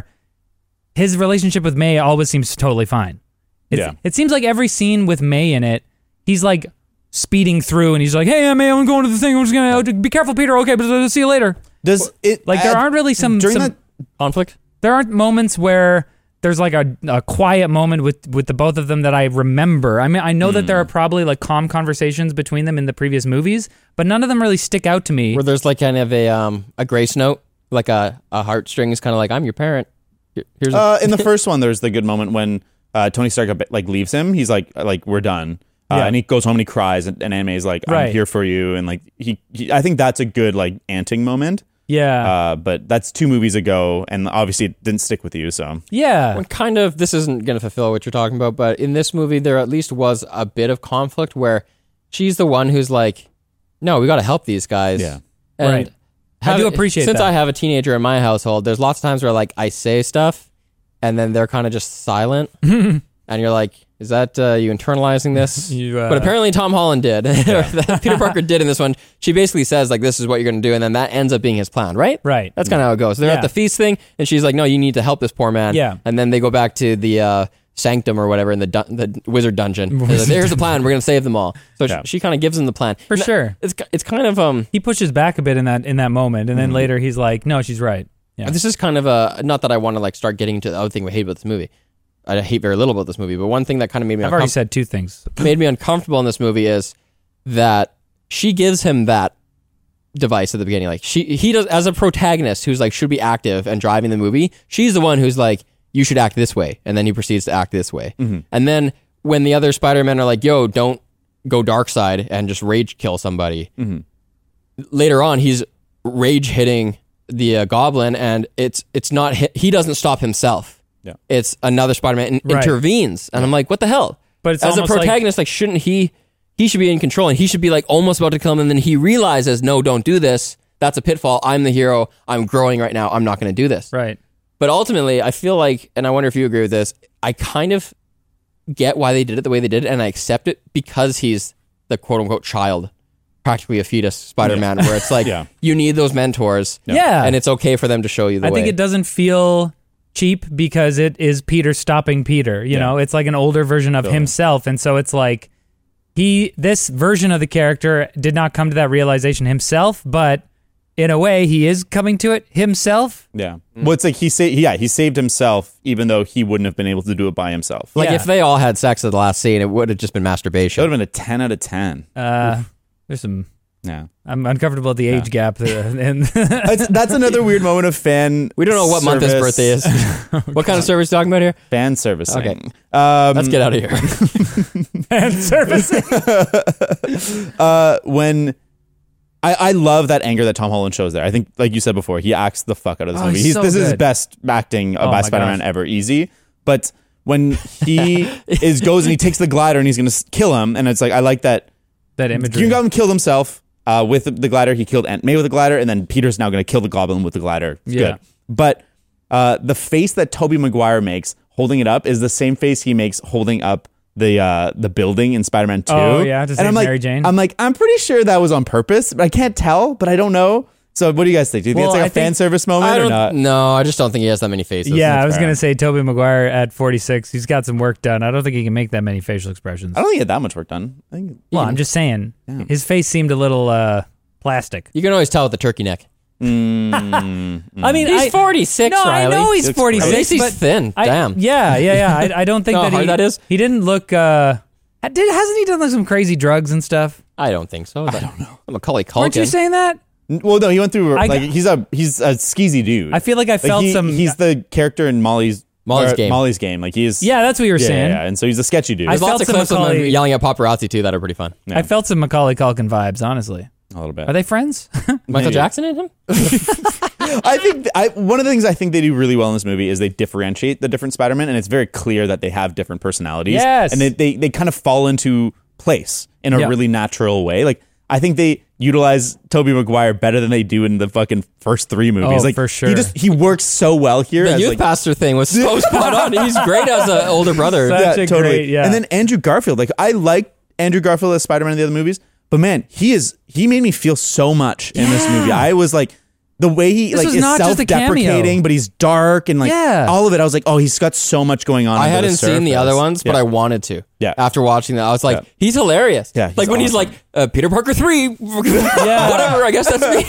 his relationship with May always seems totally fine. It seems like every scene with May in it, he's like speeding through and he's like, hey, May, I'm going to the thing. I'm just going to be careful, Peter. Okay, but I'll see you later. Does it like there aren't really some conflict? There aren't moments where there's like a quiet moment with the both of them that I remember. I mean, I know that there are probably like calm conversations between them in the previous movies, but none of them really stick out to me. Where there's like kind of a grace note, like a heartstring is kind of like, I'm your parent. Here's in the first one, there's the good moment when Tony Stark like leaves him. He's like we're done. And he goes home and he cries, and Aunt May's like, I'm here for you. And like he I think that's a good like aunting moment. Yeah. But that's 2 movies ago, and obviously it didn't stick with you, so. Yeah. Well, kind of, this isn't going to fulfill what you're talking about, but in this movie, there at least was a bit of conflict where she's the one who's like, no, we got to help these guys. Yeah. And right. I do appreciate since that. I have a teenager in my household, there's lots of times where like I say stuff, and then they're kind of just silent, and you're like, is that you internalizing this? But apparently Tom Holland did. Peter Parker did in this one. She basically says like, this is what you're going to do, and then that ends up being his plan, right? Right. That's kind of how it goes. They're at the feast thing, and she's like, no, you need to help this poor man. Yeah. And then they go back to the sanctum or whatever in the wizard dungeon. Like, here's the plan. We're going to save them all. So she kind of gives them the plan. For sure. It's kind of he pushes back a bit in that moment, and then later he's like, no, she's right. Yeah. This is kind of not that I want to like start getting into the other thing we hate about this movie. I hate very little about this movie, but one thing that kind of made me I've already said 2 things. made me uncomfortable in this movie is that she gives him that device at the beginning. Like he does, as a protagonist who's like should be active and driving the movie, she's the one who's like, you should act this way, and then he proceeds to act this way. And then when the other Spider-Men are like, yo, don't go dark side and just rage kill somebody, later on he's rage hitting the goblin, and it's not he doesn't stop himself. Yeah. It's another Spider-Man intervenes, and I'm like, what the hell? But it's as a protagonist, like shouldn't he should be in control, and he should be like almost about to kill him, and then he realizes, no, don't do this. That's a pitfall. I'm the hero. I'm growing right now. I'm not going to do this. Right. But ultimately, I feel like, and I wonder if you agree with this, I kind of get why they did it the way they did it, and I accept it because he's the quote-unquote child, practically a fetus Spider-Man, where it's like, you need those mentors, and it's okay for them to show you the way. I think it doesn't feel cheap because it is Peter stopping Peter. You know, it's like an older version of himself, and so it's like this version of the character did not come to that realization himself, but in a way, he is coming to it himself. Yeah. Well, it's like he saved himself, even though he wouldn't have been able to do it by himself. Like if they all had sex at the last scene, it would have just been masturbation. It would have been a 10 out of 10. There's some. Yeah. I'm uncomfortable at the age gap. And that's another weird moment of fan. We don't know what month his birthday is. What kind of service are you talking about here? Fan servicing. Okay. Let's get out of here. Fan servicing. When I love that anger that Tom Holland shows there. I think, like you said before, he acts the fuck out of this movie. He's so this is his good. best acting by Spider-Man ever, easy. But when he goes and he takes the glider and he's going to kill him, and it's like, I like that imagery. Green Goblin killed himself with the glider. He killed Aunt May with the glider, and then Peter's now going to kill the Goblin with the glider. It's good. But the face that Tobey Maguire makes holding it up is the same face he makes holding up the building in Spider-Man 2. Oh, yeah, to and save I'm like, Mary Jane. I'm like, I'm pretty sure that was on purpose, but I can't tell, but I don't know. So what do you guys think? Do you think it's like a fan service moment or not? No, I just don't think he has that many faces. Yeah, I was going to say Tobey Maguire at 46, he's got some work done. I don't think he can make that many facial expressions. I don't think he had that much work done. I'm just saying. His face seemed a little plastic. You can always tell with the turkey neck. I mean, he's 46, No, Riley. I know he's 46. At least he's but thin. Damn. Yeah. I don't think Know how that hard that is? He didn't look... hasn't he done like some crazy drugs and stuff? I don't think so. I don't know. Macaulay Culkin. Weren't you saying that? Well, no, he went through he's a skeezy dude. I feel like I felt He's the character in Molly's game. Like he is. Yeah, that's what you were saying. Yeah, and so he's a sketchy dude. There's I lots of felt clips some of him Macaulay- yelling at paparazzi too that are pretty fun. I felt some Macaulay Culkin vibes, honestly. A little bit. Are they friends? Michael Jackson in him? I think one of the things I think they do really well in this movie is they differentiate the different Spider-Man, and it's very clear that they have different personalities. Yes. And they kind of fall into place in a Yeah. really natural way. Like, I think they utilize Tobey Maguire better than they do in the fucking first 3 movies. Oh, like, for sure. He works so well here. The as, youth like, pastor thing was so spot on. He's great as an older brother. Such a great, yeah. And then Andrew Garfield. Like, I like Andrew Garfield as Spider-Man in the other movies, but man, he made me feel so much in this movie. I was like, the way he This like was is not just a self-deprecating, cameo. but he's dark and like Yeah. all of it. I was like, oh, he's got so much going on. I under hadn't seen the surface. other ones, but Yeah. I wanted to. Yeah. After watching that, I was like, Yeah. he's hilarious. Yeah, he's like when he's awesome. like, Peter Parker 3, whatever, I guess that's me.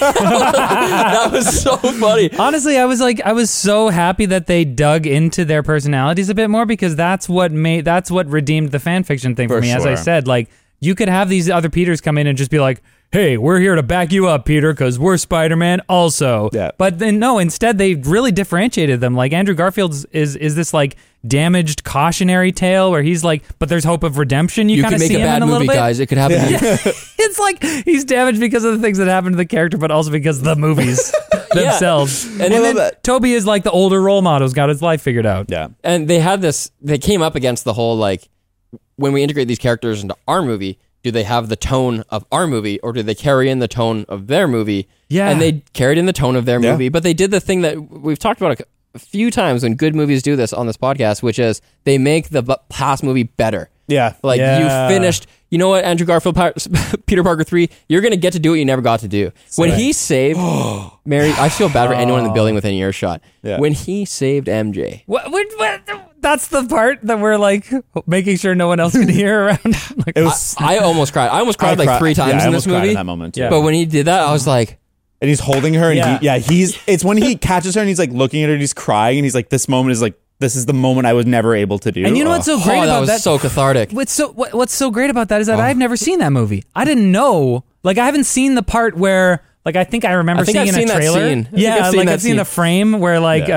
That was so funny. Honestly, I was so happy that they dug into their personalities a bit more, because that's what redeemed the fan fiction thing for For me. As I sure. said, like, you could have these other Peters come in and just be like, hey, we're here to back you up, Peter, because we're Spider-Man also. Yeah. But then no, instead they really differentiated them. Like, Andrew Garfield's is this like damaged cautionary tale where he's like, but there's hope of redemption. You kind could of make see a him bad in a little movie, bit. guys. It could happen to you. It's like he's damaged because of the things that happened to the character, but also because of the movies themselves. And I then love that. Toby is like the older role model who's got his life figured out. Yeah. And they came up against the whole, like, when we integrate these characters into our movie, do they have the tone of our movie, or do they carry in the tone of their movie? Yeah. And they carried in the tone of their Yeah. movie, but they did the thing that we've talked about a few times when good movies do this on this podcast, which is they make the past movie better. Yeah. Like, Yeah. you finished, you know what, Andrew Garfield, Peter Parker 3, you're going to get to do what you never got to do. When he saved Mary, I feel bad for anyone in the building within earshot. Yeah. When he saved MJ. What, that's the part that we're like making sure no one else can hear around. Like, It was. I almost cried. I almost cried like 3 times I in this almost cried movie. in that moment too. Yeah. But when he did that, I was like, And he's holding her, and Yeah. it's when he catches her and he's like looking at her and he's crying, and he's like, this moment is like, this is the moment I was never able to do. and you know what's so great oh, that about was that? so cathartic. What's so great about that is that I've never seen that movie. I didn't know. Like, I haven't seen the part where, like, I think I remember I think seeing I've in seen a that trailer. scene. I think Yeah, I've seen like that I've seen scene. the frame where like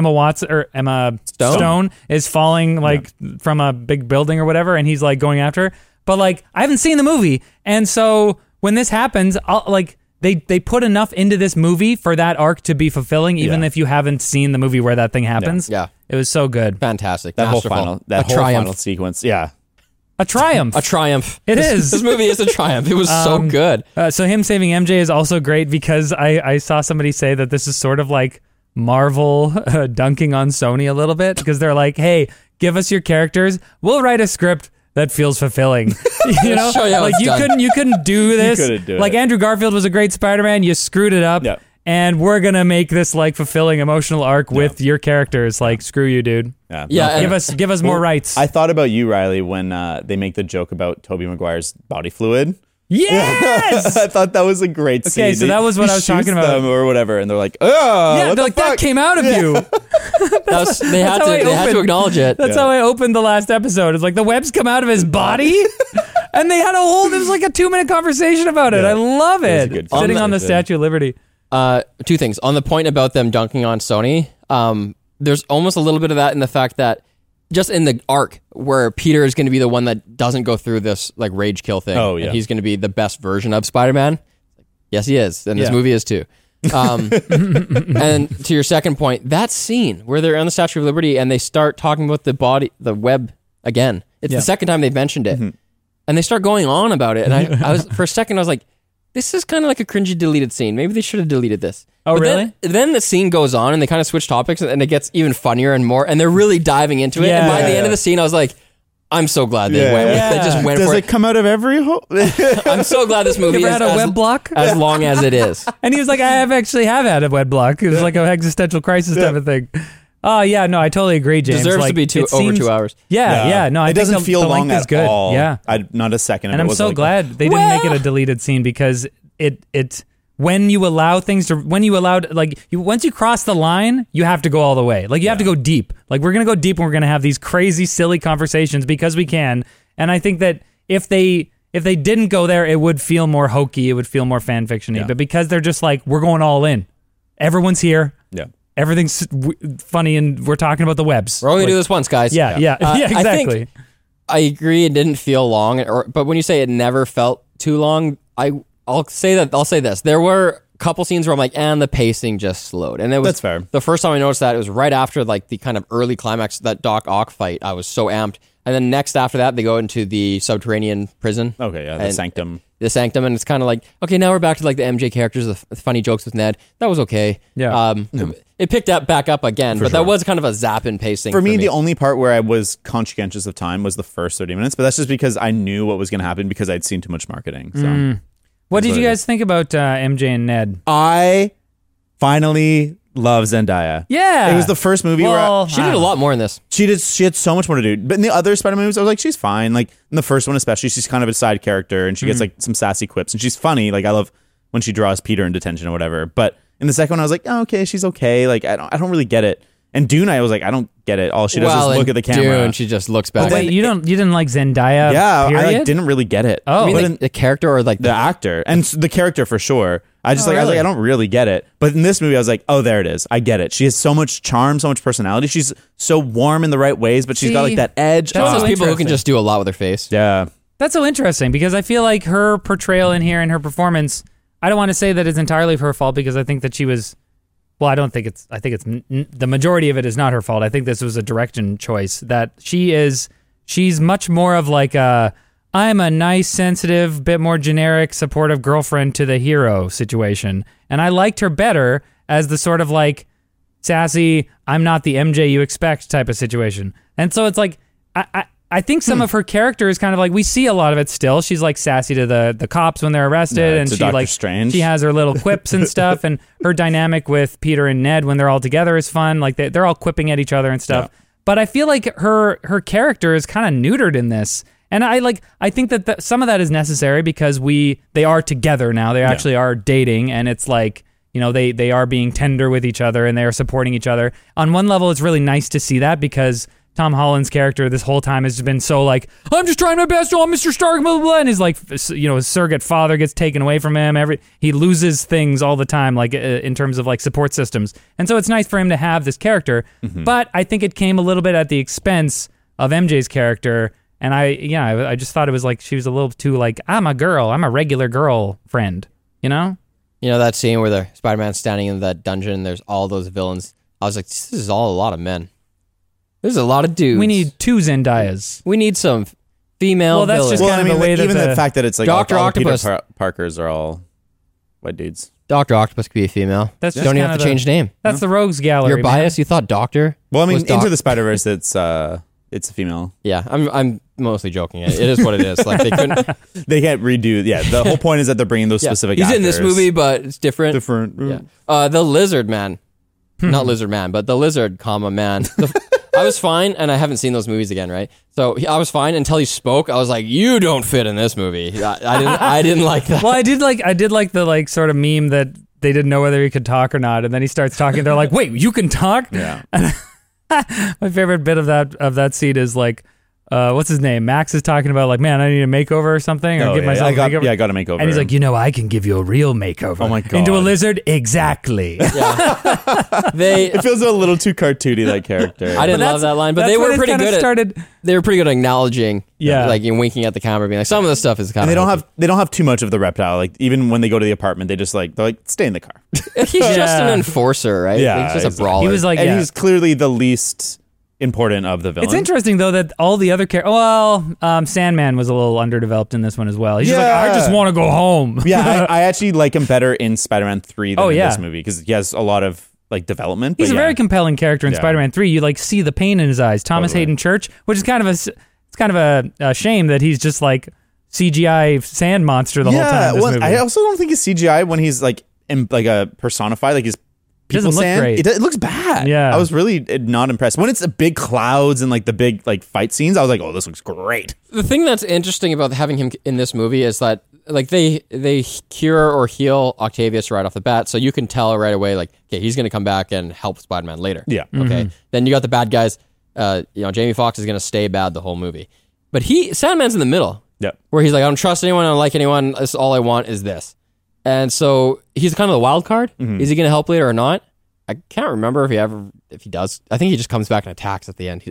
Emma Stone is falling like from a big building or whatever, and he's like going after her. But like, I haven't seen the movie, and so when this happens, they put enough into this movie for that arc to be fulfilling, even Yeah. if you haven't seen the movie where that thing happens. Yeah. It was so good. Fantastic. that whole Masterful. final A triumph. final sequence. Yeah. A triumph. A triumph. It This- is. This movie is a triumph. It was so good. So him saving MJ is also great because I saw somebody say that this is sort of like Marvel dunking on Sony a little bit, because they're like, hey, give us your characters. We'll write a script that feels fulfilling. You know, Show you how like it's done. you couldn't do this. couldn't do like it. Andrew Garfield was a great Spider-Man. You screwed it up. Yeah. And we're gonna make this like fulfilling emotional arc with your characters. Like, screw you, dude. Yeah. Yeah, No, and- Give us more rights. I thought about you, Riley, when they make the joke about Tobey Maguire's body fluid. Yes. I thought that was a great scene. Okay, so that was what He I was shoots talking about. them or whatever, and they're like, oh, Yeah, what they're the like, fuck? that came out of you. They had how I to opened. acknowledge it. That's how I opened the last episode. It's like the webs come out of his body, and they had a whole. It was like a 2-minute conversation about it. Yeah. I love It was a it. good Sitting on the conversation. Statue of Liberty. 2 things. On the point about them dunking on Sony, there's almost a little bit of that in the fact that just in the arc where Peter is going to be the one that doesn't go through this like rage kill thing. Oh, yeah. And he's going to be the best version of Spider-Man. Yes, he is. And this Yeah. movie is too. And to your second point, that scene where they're on the Statue of Liberty and they start talking about the web again. It's the second time they've mentioned it. And they start going on about it. And I was, for a second, I was like, this is kind of like a cringy deleted scene. Maybe they should have deleted this. Oh, But really? Then the scene goes on and they kind of switch topics and it gets even funnier and more. And they're really diving into it. And by Yeah. the end of the scene, I was like, I'm so glad they Yeah. went with Yeah. They just went Does for it it. come out of every hole? I'm so glad this movie You is ever had a web block? as long as it is. And he was like, I have had a web block. It was like an existential crisis type of thing. Oh yeah, no, I totally agree, James. Deserves like, to be it over seems- 2 hours. Yeah. No, I it think doesn't the, feel the long length is at good. all. Yeah. Not a second. And of it I'm was so like, glad they didn't make it a deleted scene, because it when you allow things to once you cross the line, you have to go all the way. Like, you have to go deep. Like, we're gonna go deep and we're gonna have these crazy, silly conversations because we can. And I think that if they didn't go there, it would feel more hokey. It would feel more fan fiction-y. Yeah. But because they're just like, we're going all in. Everyone's here. Yeah. Everything's funny, and we're talking about the webs. We're only Like, do this once, guys. Yeah, I exactly. think I agree it didn't feel long, but when you say it never felt too long, I I'll say this. There were a couple scenes where I'm like, and the pacing just slowed. And it was That's fair. The first time I noticed that, it was right after like the kind of early climax, that Doc Ock fight. I was so amped. And then next after that, they go into the subterranean prison. Okay, yeah, the And- Sanctum. The Sanctum, and it's kind of like, okay, now we're back to like the MJ characters, the funny jokes with Ned. That was okay. Yeah. It picked up back up again, but that sure. was kind of a zap in pacing. For me, the only part where I was conscientious of time was the first 30 minutes, but that's just because I knew what was going to happen because I'd seen too much marketing. So What did what you it guys think about MJ and Ned? I finally love Zendaya. Yeah. It was the first movie Well, where she did a lot more in this. she had so much more to do. But in the other Spider-Man movies, I was like, she's fine. Like in the first one especially, she's kind of a side character and she gets like some sassy quips and she's funny. Like I love when she draws Peter in detention or whatever. But in the second one, I was like, oh, okay, she's okay. Like I don't really get it. And Dune, I was like, I don't get it. All she does is look in at the camera. Dune, she just looks back. Wait, you didn't like Zendaya? Yeah, I period? like, didn't really get it. Oh. I mean, But like, in- the character or like the actor and the character for sure. I just Oh, I was like, really? I don't really get it. But in this movie, I was like, oh, there it is. I get it. She has so much charm, so much personality. She's so warm in the right ways, but she's got like See, that edge. that's one of so those people who can interesting. just do a lot with their face. Yeah. That's so interesting because I feel like her portrayal in here and her performance, I don't want to say that it's entirely her fault because I think that she was, well, I think it's the majority of it is not her fault. I think this was a direction choice that she's much more of like I'm a nice, sensitive, bit more generic, supportive girlfriend to the hero situation. And I liked her better as the sort of like sassy, I'm not the MJ you expect type of situation. And so it's like, I think some of her character is kind of like, we see a lot of it still. She's like sassy to the cops when they're arrested, Yeah, and to she Doctor like Strange. she has her little quips and stuff, and her dynamic with Peter and Ned when they're all together is fun. Like they're all quipping at each other and stuff. Yeah. But I feel like her character is kind of neutered in this. And I think that some of that is necessary because they are together now. They actually are dating, and it's like, you know, they are being tender with each other and they are supporting each other. On one level, it's really nice to see that because Tom Holland's character this whole time has been so like, I'm just trying my best, oh, I'm Mr. Stark, blah, blah, blah. And his like, you know, his surrogate father gets taken away from him. He loses things all the time, like in terms of like support systems. And so it's nice for him to have this character. But I think it came a little bit at the expense of MJ's character. And I just thought it was like she was a little too like, I'm a girl, I'm a regular girl friend, you know? You know that scene where the Spider-Man's standing in that dungeon and there's all those villains? I was like, this is all a lot of men. There's a lot of dudes. We need two Zendayas. We need some female Well, that's villains. just kind of the way that even the the fact that it's like Dr. all Peter Octopus. Parkers are all white dudes. Dr. Octopus could be a female. That's You just don't even kinda have to change name. That's the Rogues Gallery. You're man. biased? You thought Doctor? Well, I mean, was Doc- Into the Spider-Verse, it's a female. Yeah, I'm mostly joking. It is what it is. Like they couldn't. They can't redo. Yeah, the whole point is that they're bringing those Yeah. specific. He's in this actors. movie, but it's different. Different. Yeah. The Lizard Man, not Lizard Man, but the Lizard, man. I was fine, and I haven't seen those movies again, right? So I was fine until he spoke. I was like, "You don't fit in this movie." I didn't like that. Well, I did like the like sort of meme that they didn't know whether he could talk or not, and then he starts talking. They're like, "Wait, you can talk?" Yeah. My favorite bit of that scene is like, what's his name? Max is talking about like, man, I need a makeover or something, or Oh, give yeah, myself I got a makeover. yeah, I got a makeover. And he's like, you know, I can give you a real makeover. Oh my God. Into a lizard, exactly. They. it feels a little too cartoony, that character. I didn't love that line, but they were pretty good at. They were pretty good at acknowledging, Yeah. like and winking at the camera, being like, some of the stuff is kind And of. they don't have too much of the reptile. Like even when they go to the apartment, they're like stay in the car. He's just an enforcer, right? Yeah, he's just a exactly. brawler. He was like, and yeah. he's clearly the least important of the villains. It's interesting though that all the other characters. Well, Sandman was a little underdeveloped in this one as well. He's just like, I just want to go home. Yeah, I actually like him better in Spider-Man 3 than Oh, in yeah. this movie because he has a lot of like development. He's but a yeah. very compelling character in Yeah. Spider-Man 3. You like see the pain in his eyes. Thomas Totally. Hayden Church, which is kind of a shame that he's just like CGI sand monster the whole time. In this movie. I also don't think he's CGI when he's like like a personified, like he's people doesn't look sand. great. It looks bad. Yeah. I was really not impressed when it's the big clouds and like the big like fight scenes. I was like, oh, this looks great. The thing that's interesting about having him in this movie is that like they cure or heal Octavius right off the bat, so you can tell right away like, okay, he's going to come back and help Spider-Man later. Yeah. Okay. Then you got the bad guys. Jamie Foxx is going to stay bad the whole movie, but Sandman's in the middle. Yeah. Where he's like, I don't trust anyone. I don't like anyone. This all I want is this. And so he's kind of the wild card. Mm-hmm. Is he going to help later or not? I can't remember if he does. I think he just comes back and attacks at the end.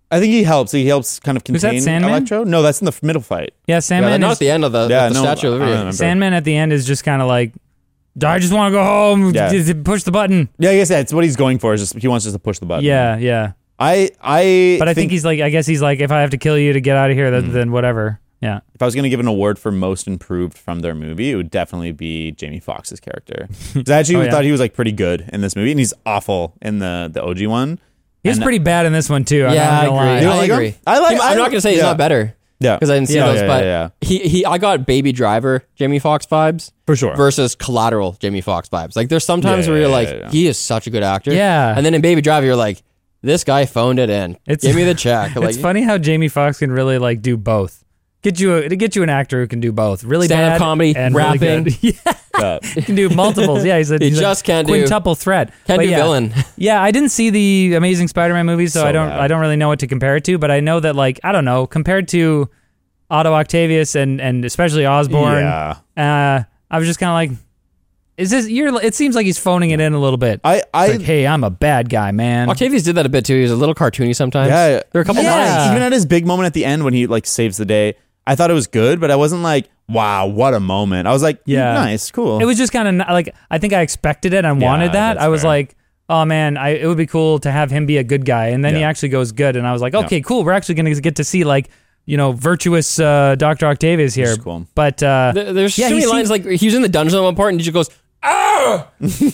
I think he helps. He helps kind of Who's that, contain Sandman? Electro. No, that's in the middle fight. Yeah, Yeah, Sandman. not is, at the end of the Statue of I Liberty. remember. Sandman at the end is just kind of like, I just want to go home. Yeah. Just push the button. Yeah, I guess that's what he's going for. Is just he wants just to push the button. Yeah. I But I think he's like, I guess he's like, if I have to kill you to get out of here, then whatever. Yeah. if I was going to give an award for most improved from their movie, it would definitely be Jamie Foxx's character. 'Cause I actually Oh, yeah. thought he was like pretty good in this movie, and he's awful in the OG one. He's And- pretty bad in this one too. I'm Yeah, not I gonna lie. agree. You don't I like him? agree. I like- I'm not gonna say he's yeah. not better. Yeah, Because I didn't see Yeah, those, yeah, but yeah. I got Baby Driver Jamie Foxx vibes For sure. versus Collateral Jamie Foxx vibes. Like there's sometimes Yeah, where you're yeah, like, yeah. he is such a good actor. Yeah. And then in Baby Driver, you're like, this guy phoned it in. Give me the check. Like, It's funny how Jamie Foxx can really like do both. Get you an actor who can do both. Really Stand-up bad comedy, and rapping. Really good. Yeah, he can do multiples. Yeah, he's a just can't do- quintuple threat. Can't But do yeah, villain. Yeah, I didn't see the Amazing Spider-Man movies, so So I bad. don't really know what to compare it to. But I know that like I don't know compared to Otto Octavius and especially Osborn. Yeah. I was just kind of like, is this? It seems like he's phoning it in a little bit. I Like, hey, I'm a bad guy, man. Octavius did that a bit too. He was a little cartoony sometimes. Yeah. There were a couple Yeah. lines. even at his big moment at the end when he like saves the day, I thought it was good, but I wasn't like, wow, what a moment. I was like, Yeah. nice, cool. It was just kind of like I think I expected it and wanted that. that's I was fair. like, oh man, it would be cool to have him be a good guy, and then he Yeah. actually goes good, and I was like, okay, cool. We're actually going to get to see like virtuous Dr. Octavius here. is cool. But There's yeah, too he many lines. Like he was in the dungeon at one part, and he just goes, "Ah,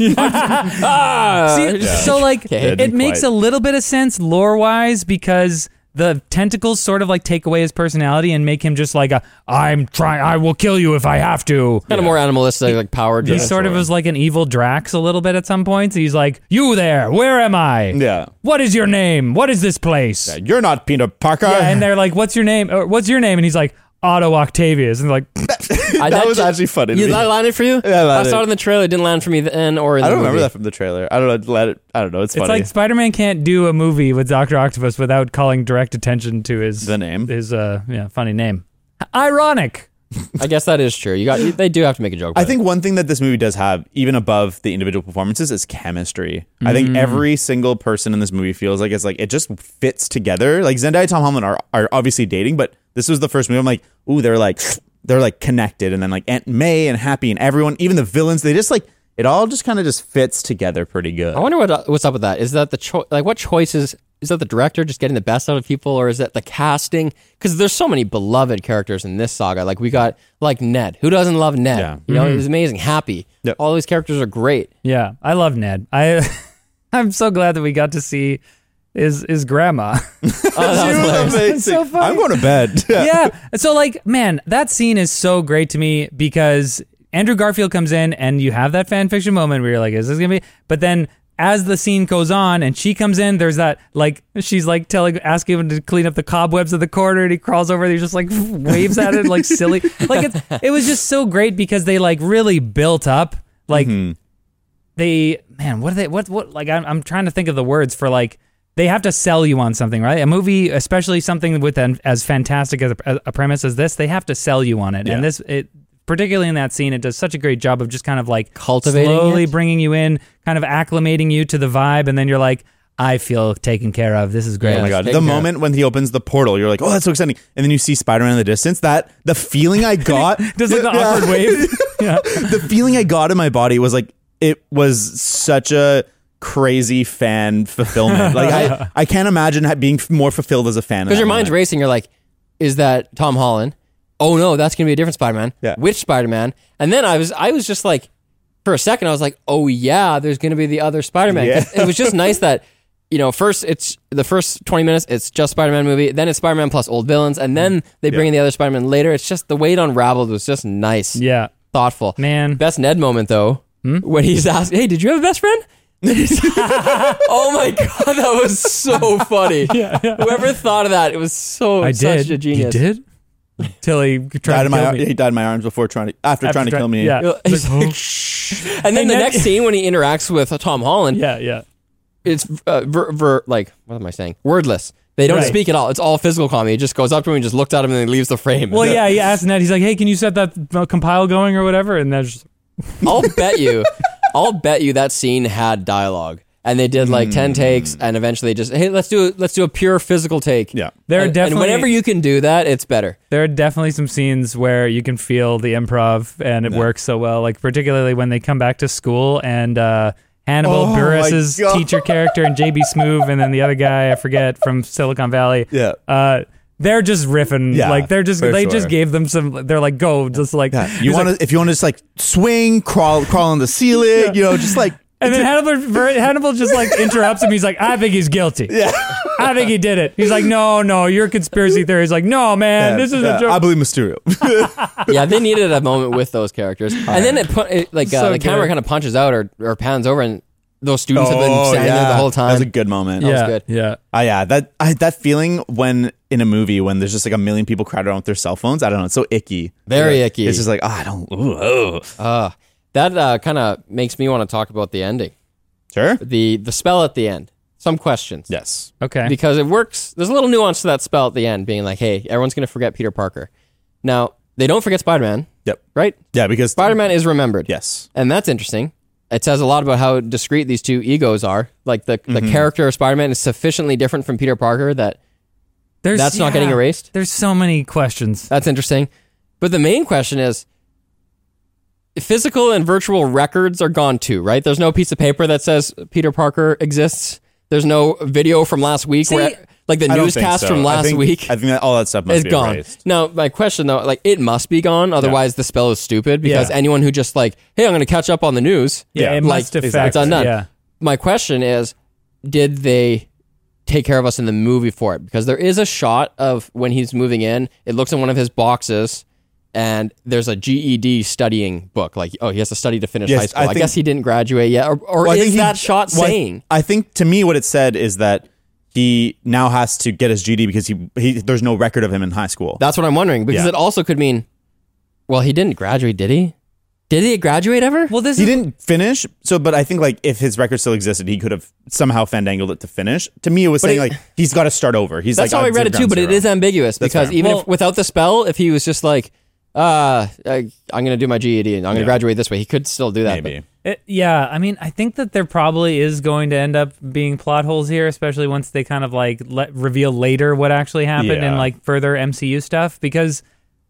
ah." See, so like Okay. it makes a little bit of sense lore wise because the tentacles sort of like take away his personality and make him just like I will kill you if I have to. Kind of more animalistic, like power. He sort of was like an evil Drax a little bit at some points. He's like, you there, where am I? Yeah. What is your name? What is this place? You're not Peter Parker. Yeah, and they're like, what's your name? Or, what's your name? And he's like, Otto Octavius. And they're like, that was actually funny to me. That landed for you? Yeah, it I landed. saw it in the trailer. It didn't land for me then or in I the don't remember movie. that from the trailer. I don't know. I don't know. It's it's funny. like Spider-Man can't do a movie with Dr. Octopus without calling direct attention to his The name. his funny name. Ironic. I guess that is true. They do have to make a joke. I about think one thing that this movie does have, even above the individual performances, is chemistry. I think every single person in this movie feels like it just fits together. Like Zendaya and Tom Holland are obviously dating, but this was the first movie I'm like, ooh, they're like connected, and then like Aunt May and Happy and everyone, even the villains, they just like it all just kind of just fits together pretty good. I wonder what's up with that. Is that what choices? Is that the director just getting the best out of people, or is that the casting? Because there's so many beloved characters in this saga. Like we got like Ned. Who doesn't love Ned? Yeah. You know, he's amazing. Happy. Yep. All these characters are great. Yeah, I love Ned. I'm so glad that we got to see his grandma. Oh, that was hilarious. It's so funny. I'm going to bed. Yeah. So like, man, that scene is so great to me because Andrew Garfield comes in and you have that fan fiction moment where you're like, is this gonna be? But then as the scene goes on and she comes in, there's that like she's like asking him to clean up the cobwebs of the corner, and he crawls over and he just like waves at it like silly. Like it was just so great because they like really built up like I'm trying to think of the words for like they have to sell you on something, right? A movie, especially something with as fantastic as a premise as this, they have to sell you on it. Yeah. And particularly in that scene, it does such a great job of just kind of like Cultivating slowly it. bringing you in, kind of acclimating you to the vibe, and then you're like, I feel taken care of. This is great. Yeah. Oh my god! Take The care. moment when he opens the portal, you're like, "Oh, that's so exciting!" And then you see Spider-Man in the distance. That the feeling I got, Does like the awkward wave. Yeah. the feeling I got in my body was like it was such a crazy fan fulfillment. Like I can't imagine being more fulfilled as a fan. Because your mind's racing. You're like, is that Tom Holland? Oh no, that's gonna be a different Spider-Man. Yeah. Which Spider-Man? And then I was just like, for a second, I was like, oh yeah, there's gonna be the other Spider-Man. 'Cause it was just nice that, first it's the first 20 minutes, it's just Spider-Man movie, then it's Spider-Man plus old villains, and then they bring in the other Spider-Man later. It's just the way it unraveled was just nice, Yeah. thoughtful. Man. Best Ned moment though, when he's asked, "Hey, did you have a best friend?" Oh my god, that was so funny. Whoever thought of that, it was such a genius. You did? Till he tried to kill me. He died in my arms after trying to kill me. Yeah. He's like, and then the next scene when he interacts with Tom Holland, Yeah. it's like, what am I saying? Wordless. They don't Right. speak at all. It's all physical comedy. He just goes up to him and just looks at him and then leaves the frame. Well, yeah, he asked Ned, he's like, hey, can you set that compile going or whatever? And Ned's just, I'll bet you that scene had dialogue. and they did like 10 takes, and eventually just, hey, let's do a pure physical take. Yeah. There are and definitely whenever you can do that, it's better. There are definitely some scenes where you can feel the improv, and it works so well. Like particularly when they come back to school and Hannibal Buress's my God. teacher character and JB Smoove, and then the other guy I forget from Silicon Valley. Yeah. They're just riffing. Yeah, like they for just sure. gave them some. They're like, go, just like You want to if you want to just like swing, crawl on the ceiling, just like. And then Hannibal just like interrupts him. He's like, I think he's guilty. Yeah. I think he did it. He's like, no, you're a conspiracy theory. He's like, no, man, this is a joke. I believe Mysterio. Yeah, they needed a moment with those characters, and then the camera kind of punches out or pans over, and those students have been standing there the whole time. That was a good moment. That was good. Yeah. That feeling when in a movie when there's just like a million people crowded around with their cell phones. I don't know. It's so icky. Very icky. It's just like I don't. Ooh. That kind of makes me want to talk about the ending. Sure. The spell at the end. Some questions. Yes. Okay. Because it works. There's a little nuance to that spell at the end, being like, hey, everyone's going to forget Peter Parker. Now, they don't forget Spider-Man. Yep. Right? Yeah, because Spider-Man is remembered. Yes. And that's interesting. It says a lot about how discreet these two egos are. Like the character of Spider-Man is sufficiently different from Peter Parker that that's not getting erased. There's so many questions. That's interesting. But the main question is, physical and virtual records are gone too, right? There's no piece of paper that says Peter Parker exists. There's no video from last week, where, like the I don't think newscast so. from last week. I think that all that stuff must is be gone. erased. Now, my question though, like it must be gone. Otherwise, the spell is stupid. Because Yeah. anyone who just like, hey, I'm going to catch up on the news. Yeah, it like, must affect. it's undone. Yeah. My question is, did they take care of us in the movie for it? Because there is a shot of when he's moving in. It looks in one of his boxes, and there's a GED studying book. Like, oh, he has to study to finish Yes, high school. I I think- guess he didn't graduate yet. Or Well, I is think that shot saying? I think to me what it said is that he now has to get his GD because he there's no record of him in high school. That's what I'm wondering. Because Yeah. it also could mean, well, he didn't graduate, did he? Did he graduate ever? Well, this He is didn't finish, but I think like if his record still existed, he could have somehow fandangled it to finish. To me, it was saying like he's got to start over. He's That's like how I read it too, but it is ambiguous because fair. even Well- if without the spell, if he was just like, I'm going to do my GED and I'm going to graduate this way, he could still do that. maybe. Yeah, I mean, I think that there probably is going to end up being plot holes here, especially once they kind of like reveal later what actually happened in Yeah. like further MCU stuff. Because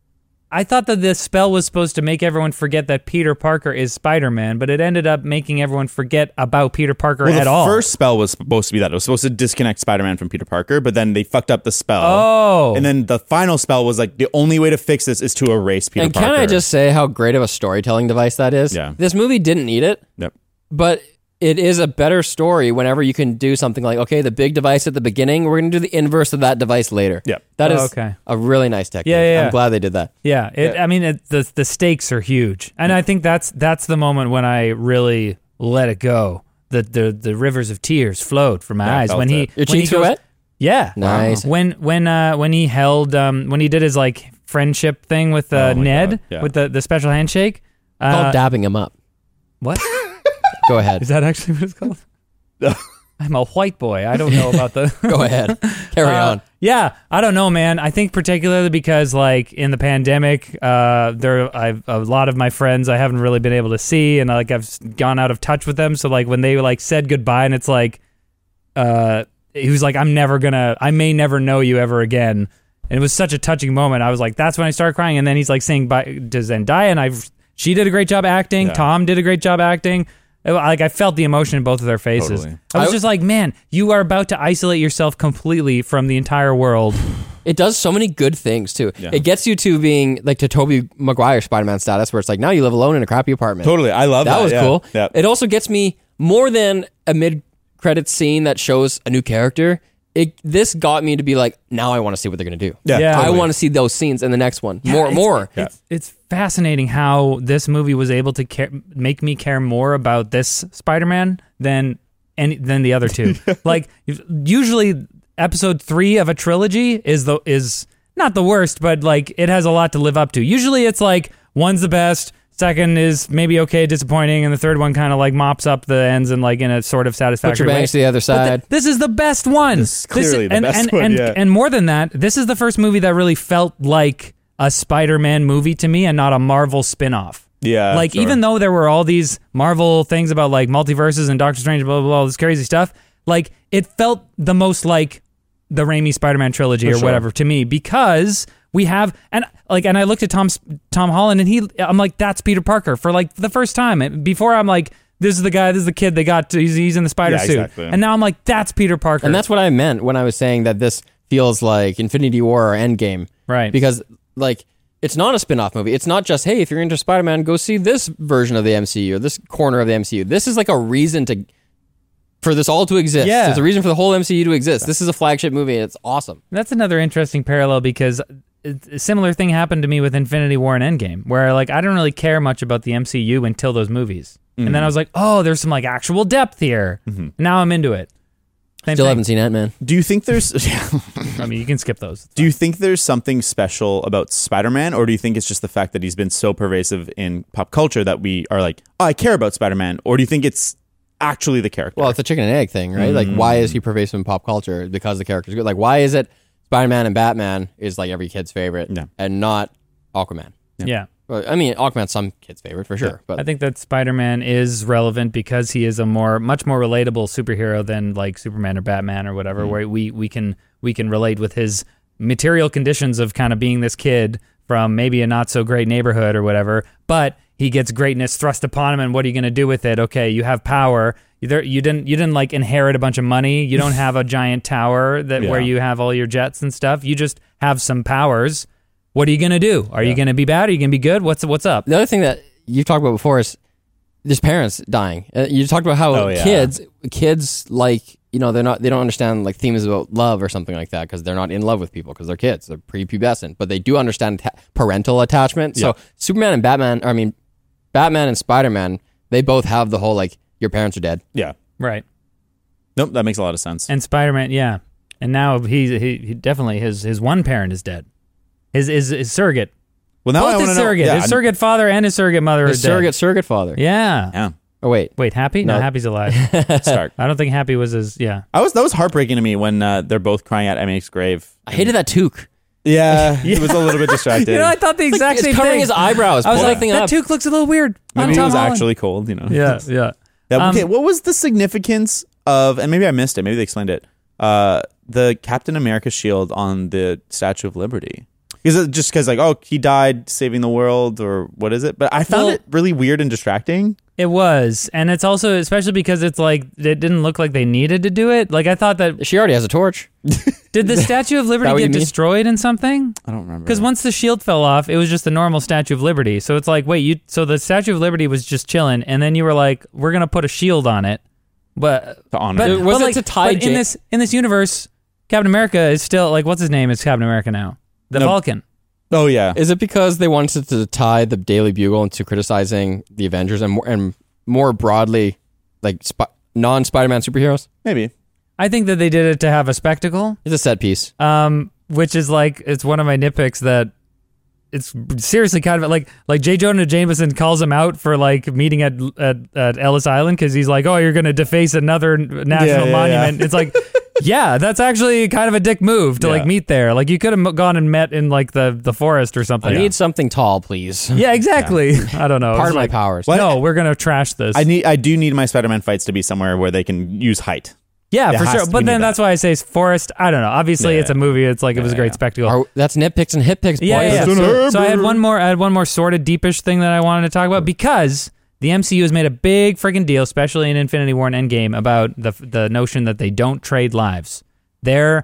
I thought that this spell was supposed to make everyone forget that Peter Parker is Spider-Man, but it ended up making everyone forget about Peter Parker Well, at the all. first spell was supposed to be that it was supposed to disconnect Spider-Man from Peter Parker, but then they fucked up the spell. Oh. And then the final spell was like the only way to fix this is to erase Peter And Parker. can I just say how great of a storytelling device that is? Yeah. This movie didn't need it, Yep. but it is a better story whenever you can do something like, okay, the big device at the beginning, we're going to do the inverse of that device later. Yep. That is Okay. a really nice technique. Yeah. I'm glad they did that. Yeah, I mean, the stakes are huge, and I think that's the moment when I really let it go. The rivers of tears flowed from my Yeah, I eyes felt when he it. Your when he cheeks were goes- wet? Yeah, Nice. When he held when he did his like friendship thing with my Ned God, yeah. with the special handshake. Called dabbing him up. What Go ahead. is that actually what it's called? I'm a white boy. I don't know about the. Go ahead. Carry on. Yeah, I don't know, man. I think particularly because like in the pandemic, I've a lot of my friends I haven't really been able to see, and like I've gone out of touch with them. So like when they like said goodbye, and it's like, he was like, I may never know you ever again. And it was such a touching moment. I was like, that's when I started crying. And then he's like saying bye to Zendaya, and she did a great job acting. Yeah. Tom did a great job acting. Like I felt the emotion in both of their faces. Totally. I was just like, man, you are about to isolate yourself completely from the entire world. It does so many good things too. Yeah. It gets you to being like to Tobey Maguire Spider-Man status, where it's like now you live alone in a crappy apartment. Totally. I love that. That was yeah. cool. Yeah. It also gets me more than a mid-credits scene that shows a new character. This got me to be like, now I want to see what they're gonna do. Yeah, Yeah. I totally. want to see those scenes in the next one. Yeah, more. Yeah. It's fascinating how this movie was able to make me care more about this Spider-Man than the other two. Like usually, episode 3 of a trilogy is not the worst, but like it has a lot to live up to. Usually, it's like one's the best, second is maybe okay, disappointing, and the third one kind of like mops up the ends and like in a sort of Put your satisfactory way. bangs to the other But side. this is the best one. This is clearly the best one, and, yeah. and more than that, this is the first movie that really felt like a Spider-Man movie to me and not a Marvel spin-off. Yeah, Like, sure. even though there were all these Marvel things about, like, multiverses and Doctor Strange, blah, blah, blah, all this crazy stuff, like, it felt the most like the Raimi Spider-Man trilogy or sure. whatever to me, because we have, and I looked at Tom Holland, and I'm like, that's Peter Parker for, like, the first time. Before, I'm like, this is the guy, this is the kid they got, he's in the spider Yeah, suit. exactly. And now I'm like, that's Peter Parker. And that's what I meant when I was saying that this feels like Infinity War or Endgame. Right. Because, like, it's not a spin-off movie. It's not just, hey, if you're into Spider-Man, go see this version of the MCU or this corner of the MCU. This is like a reason for this all to exist. Yeah. It's a reason for the whole MCU to exist. This is a flagship movie, and it's awesome. That's another interesting parallel, because a similar thing happened to me with Infinity War and Endgame, where, like, I don't really care much about the MCU until those movies. And then I was like, oh, there's some, like, actual depth here. Now I'm into it. Same Still thing. haven't seen Ant-Man. Do you think there's I mean, you can skip those. do you think there's something special about Spider-Man, or do you think it's just the fact that he's been so pervasive in pop culture that we are like, oh, I care about Spider-Man, or do you think it's actually the character? Well, it's a chicken and egg thing, right? Like, why is he pervasive in pop culture? Because the character's good. Like, why is it Spider-Man and Batman is, like, every kid's favorite and not Aquaman? Yeah. Well, I mean, Aquaman's some kid's favorite for sure. But I think that Spider-Man is relevant because he is a much more relatable superhero than, like, Superman or Batman or whatever, where we can relate with his material conditions of kind of being this kid from maybe a not so great neighborhood or whatever, but he gets greatness thrust upon him, and what are you going to do with it? Okay, you have power. You didn't like inherit a bunch of money. You don't have a giant tower where you have all your jets and stuff. You just have some powers. What are you going to do? Are you going to be bad? Are you going to be good? What's up? the other thing that you've talked about before is there's parents dying. You talked about how kids like, you know, they don't understand, like, themes about love or something like that because they're not in love with people because they're kids. They're prepubescent, but they do understand parental attachment. So Superman and Batman and Spider-Man, they both have the whole, like, your parents are dead. Yeah. Right. Nope, that makes a lot of sense. And Spider-Man, yeah. And now he definitely, his one parent is dead. His surrogate. Well, now I Both want his to know. surrogate. His surrogate father and his surrogate mother His are dead. surrogate father. Yeah. Yeah. Oh, wait. Wait, Happy? No, No. Happy's alive. Stark. I don't think Happy was That was heartbreaking to me when they're both crying at MH's grave. I hated that toque. Yeah, it was a little bit distracting. You know, I thought the exact It's same covering thing. his eyebrows. I was pull like, that thing that up. toque looks a little weird on Maybe it Tom was Holland. actually cold, you know. Yeah, yeah. Okay, what was the significance of, and maybe I missed it, maybe they explained it, the Captain America shield on the Statue of Liberty? Is it just because, like, oh, he died saving the world, or what is it? But I found it really weird and distracting. It was. And it's also, especially because it's like, it didn't look like they needed to do it. Like, I thought that, She already has a torch. did the Statue of That Liberty what you get mean? destroyed in something? I don't remember. Because once the shield fell off, it was just the normal Statue of Liberty. So it's like, wait, so the Statue of Liberty was just chilling, and then you were like, we're gonna put a shield on it, but To honor but, him. Was but it like, to tie but in this universe, Captain America is still like, what's his name? Is Captain America now? The No. Falcon. Oh, yeah. Is it because they wanted to tie the Daily Bugle into criticizing the Avengers and more broadly, like, non-Spider-Man superheroes? Maybe. I think that they did it to have a spectacle. It's a set piece. Which is like, it's one of my nitpicks that it's seriously kind of like J. Jonah Jameson calls him out for, like, meeting at Ellis Island because he's like, oh, you're going to deface another national yeah, monument. yeah. It's like, yeah, that's actually kind of a dick move to like meet there. Like, you could have gone and met in, like, the forest or something. I need something tall, please. Yeah, exactly. I don't know. Part It's of my like, powers. No, we're going to trash this. I do need my Spider-Man fights to be somewhere where they can use height. Yeah, It for has sure. to But be then that. that's why I say forest. I don't know. Obviously, Yeah. it's a movie. It's like, it was a great spectacle. That's nitpicks and hit picks, boys. Yeah. It's So I had one more sort of deepish thing that I wanted to talk about, because the MCU has made a big freaking deal, especially in Infinity War and Endgame, about the notion that they don't trade lives. Their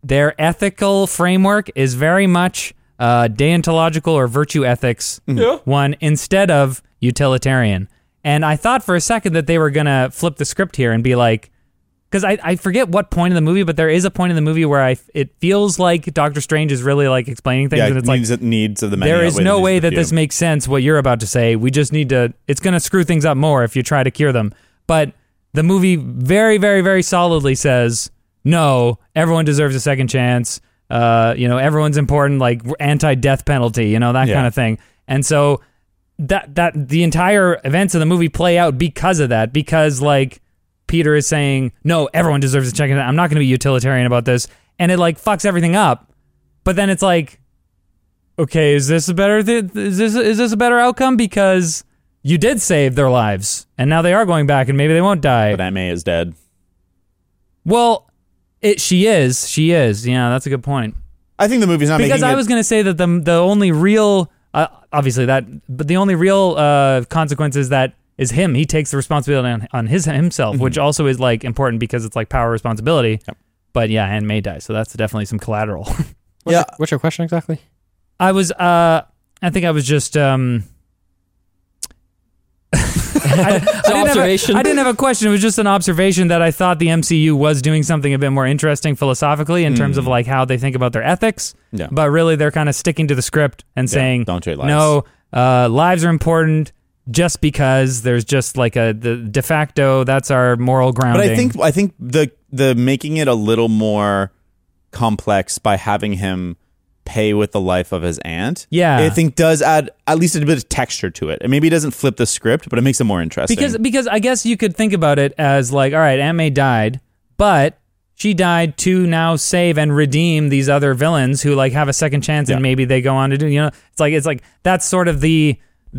ethical framework is very much deontological or virtue ethics one instead of utilitarian. And I thought for a second that they were gonna flip the script here and be like, because I forget what point in the movie, but there is a point in the movie where it feels like Doctor Strange is really, like, explaining things, Yeah, and it's like, needs of the many. there is outweigh the no needs way of the that this few. makes sense, what you're about to say. We just need to, it's going to screw things up more if you try to cure them. But the movie very, very, very solidly says, no, everyone deserves a second chance. Everyone's important, like anti-death penalty, that kind of thing. And so that the entire events of the movie play out because of that, because, like, Peter is saying, no, everyone deserves a second. I'm not going to be utilitarian about this. And it, like, fucks everything up. But then it's like, okay, is this a better is this a better outcome because you did save their lives and now they are going back and maybe they won't die. But Aunt May is dead. Well, she is. Yeah, that's a good point. I think the movie's not Because making I was going to say that the only real obviously that, but the only real consequence is that is him. He takes the responsibility on himself, which also is like important because it's like power responsibility. Yep. But yeah, Aunt May dies, so that's definitely some collateral. What's your question exactly? I think I was just observation. I didn't have a question. It was just an observation that I thought the MCU was doing something a bit more interesting philosophically in terms of like how they think about their ethics. Yeah. But really, they're kind of sticking to the script and saying, don't trade lives. no, lives are important just because there's just like the de facto, that's our moral grounding. But I think the making it a little more complex by having him pay with the life of his aunt, I think does add at least a bit of texture to it. And maybe it doesn't flip the script, but it makes it more interesting. Because I guess you could think about it as like, all right, Aunt May died, but she died to now save and redeem these other villains who like have a second chance and maybe they go on to do, it's like that's sort of the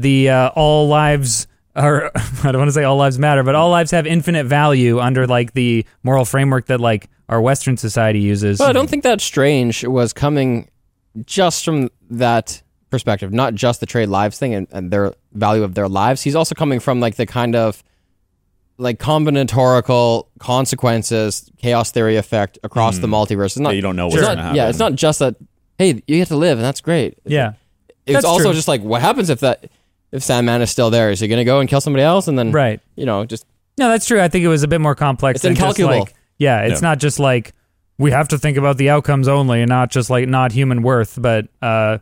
all lives are, I don't want to say all lives matter, but all lives have infinite value under like the moral framework that like our Western society uses. Well, I don't think that Strange was coming just from that perspective, not just the trade lives thing and their value of their lives. He's also coming from like the kind of like combinatorial consequences, chaos theory effect across the multiverse. It's not, you don't know what's going to happen. Yeah, it's not just that, hey, you get to live and that's great. It's That's also true. just like, what happens if Sandman is still there? Is he going to go and kill somebody else? And then, just... No, that's true. I think it was a bit more complex. It's than just incalculable. like, it's not just like, we have to think about the outcomes only and not just like not human worth. But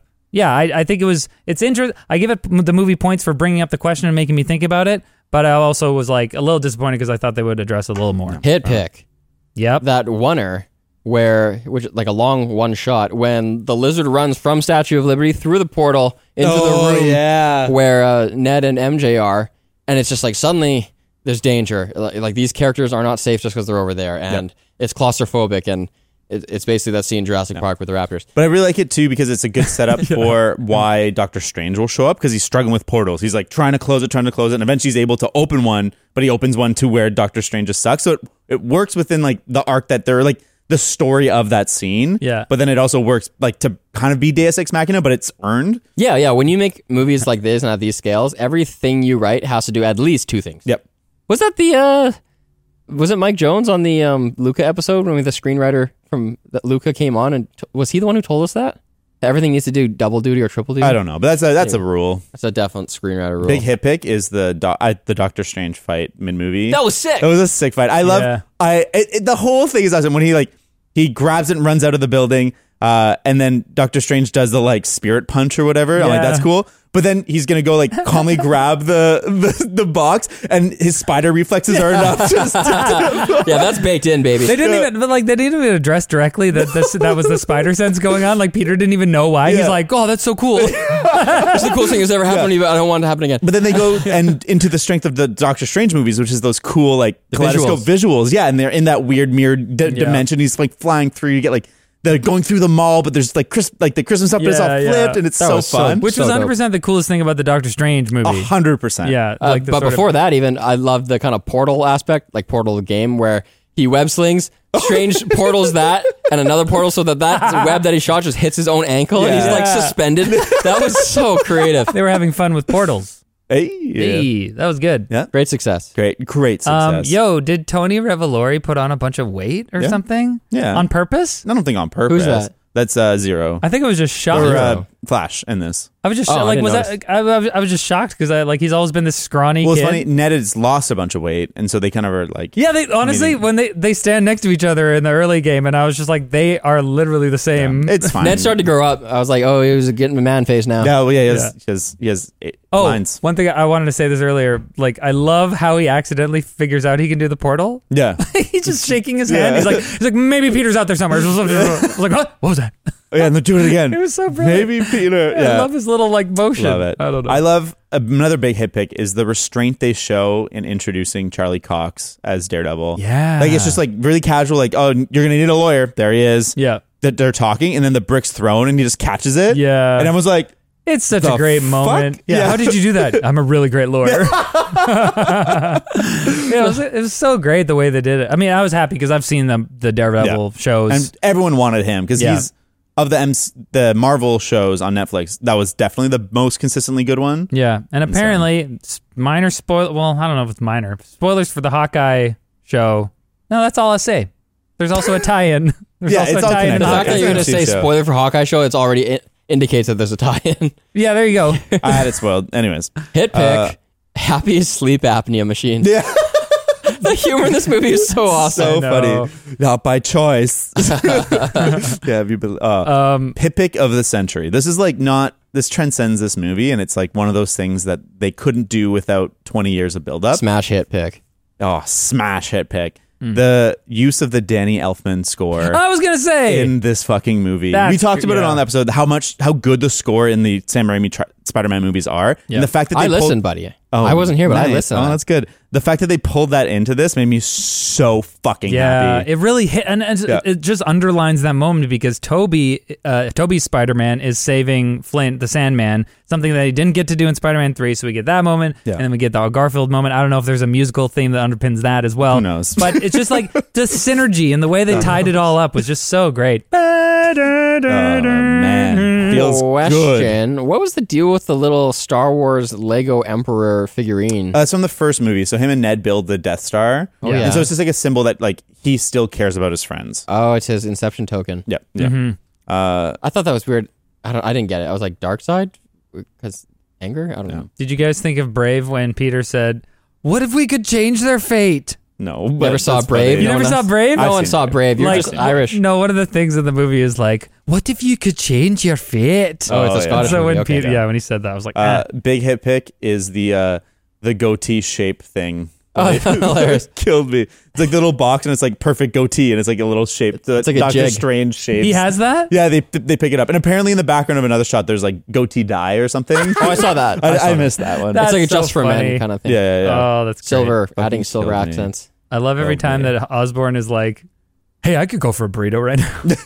I think it's interesting. I give the movie points for bringing up the question and making me think about it. But I also was like a little disappointed because I thought they would address it a little more. Hit pick. Yep. That oneer which like a long one shot, when the lizard runs from Statue of Liberty through the portal into the room where Ned and MJ are, and it's just like suddenly there's danger. Like these characters are not safe just because they're over there, and it's claustrophobic, and it's basically that scene in Jurassic Park with the raptors. But I really like it too because it's a good setup for why Doctor Strange will show up, because he's struggling with portals. He's like trying to close it, and eventually he's able to open one, but he opens one to where Doctor Strange just sucks. So it works within like the arc that they're like the story of that scene. Yeah. But then it also works like to kind of be Deus Ex Machina, but it's earned. Yeah. When you make movies like this and at these scales, everything you write has to do at least two things. Yep. Was that was it Mike Jones on the Luca episode when the screenwriter from Luca came on, and was he the one who told us that everything needs to do double duty or triple duty? I don't know, but that's a rule. That's a definite screenwriter rule. Big hit pick is the Doctor Strange fight mid movie. That was sick. It was a sick fight. I love. The whole thing is awesome when he grabs it and runs out of the building, and then Doctor Strange does the like spirit punch or whatever. I'm like, that's cool. But then he's gonna go like calmly grab the box, and his spider reflexes are enough. Yeah, that's baked in, baby. They didn't even address directly that that was the spider sense going on. Like Peter didn't even know why. He's like, oh, that's so cool. It's the coolest thing that's ever happened to me, but I don't want it to happen again. But then they go and into the strength of the Doctor Strange movies, which is those cool like kaleidoscope visuals. Yeah, and they're in that weird mirrored dimension. He's like flying through. You get like they're going through the mall, but there's like the Christmas stuff, but it's all flipped, and it's so fun. Which was 100% the coolest thing about the Doctor Strange movie. 100%. Yeah. But before that, even I loved the kind of portal aspect, like Portal the game, where he web slings, Strange portals that, and another portal so that web that he shot just hits his own ankle, and he's like suspended. That was so creative. They were having fun with portals. Hey, that was good. Yeah. Great success. Great success. Did Tony Revolori put on a bunch of weight or something? Yeah. On purpose? I don't think on purpose. Who's that? That's Zero. I think it was just shocked. Or Flash in this. I was just I like, didn't I was just shocked because he's always been this scrawny Well, kid. it's funny. Ned has lost a bunch of weight, and so they kind of are like. Yeah, they honestly when they stand next to each other in the early game, and I was just like, they are literally the same. It's fine. Ned started to grow up. I was like, oh, he was getting a man face now. Yeah, well, he has lines. One thing I wanted to say this earlier, like I love how he accidentally figures out he can do the portal. Yeah. He's just shaking his hand. He's like, maybe Peter's out there somewhere. I was like, what was that? Yeah, and they'll do it again. It was so brilliant. Maybe Peter. I love his little like motion. Love it. I don't know. I love another big hit pick is the restraint they show in introducing Charlie Cox as Daredevil. Yeah. Like it's just like really casual. Like, oh, you're gonna need a lawyer. There he is. Yeah. that they're talking, and then the brick's thrown, and he just catches it. Yeah. And I was like, It's such The a great fuck? moment. Yeah. Yeah. How did you do that? I'm a really great lawyer. It was so great the way they did it. I mean, I was happy because I've seen the Daredevil shows. and everyone wanted him because Yeah. he's of the Marvel shows on Netflix. That was definitely the most consistently good one. yeah. And apparently, minor spoil. Well, I don't know if it's minor. Spoilers for the Hawkeye show. No, that's all I say. There's also a tie-in. There's Yeah, also it's a all tie-in in connected. The Hawkeye. fact that you're going to say Show. spoiler for Hawkeye show, it's already indicates that there's a tie-in. Yeah, there you go. I had it spoiled. Anyways, Hit pick. Happiest sleep apnea machine. yeah, The humor in this movie is so awesome. so know. funny. Not by choice. Yeah, have you been? Hit pick of the century. This is like not. This transcends this movie, and it's like one of those things that they couldn't do without 20 years of build up. Smash hit pick. Oh, smash hit pick. The use of the Danny Elfman score I was gonna say. in this fucking movie. That's- We talked about it yeah. on the episode how good the score in the Sam Raimi Spider-Man movies are, Yeah. and the fact that they I pulled- listened, buddy. Oh, I wasn't here, but I nice. listened. Oh, that's good. The fact that they pulled that into this made me so fucking Yeah, happy. it really hit, and Yeah. it just underlines that moment because Toby's Spider-Man is saving Flint, the Sandman, something that he didn't get to do in Spider-Man 3. So we get that moment, Yeah. and then we get the Garfield moment. I don't know if there's a musical theme that underpins that as well. Who knows? But it's just like the synergy and the way they tied it all up was just so great. Oh, man, feels good. Question: what was the deal with the little Star Wars Lego Emperor figurine? It's from the first movie. So him and Ned build the Death Star. Oh, yeah. And so it's just like a symbol that like he still cares about his friends. Oh, it's his Inception token. Yeah. Yeah. I thought that was weird. I didn't get it. I was like, dark side, because anger. I don't know. Did you guys think of Brave when Peter said, "What if we could change their fate"? No. Never but saw that's Brave? funny. You never saw Brave? No I've one seen saw it. Brave. You're just Irish. No, one of the things in the movie is like, "What if you could change your fate?" Oh, it's a yeah. Scottish So movie. when Okay. Peter, when he said that, I was like, Big hit pick is the goatee shape thing. Oh, hilarious. Killed me. It's like the little box and it's like perfect goatee and it's like a little shape. It's like a Doctor jig. Strange shape. he has that. Yeah, they pick it up, and apparently in the background of another shot, there's like goatee dye or something. Oh, I saw that. I saw I that. missed that one. That's It's like a so just for funny. men kind of thing. Yeah, yeah, yeah. Oh, that's great. Silver, Fucking adding silver killed me. accents. I love every Oh, time man. that Osborne is like, "Hey, I could go for a burrito right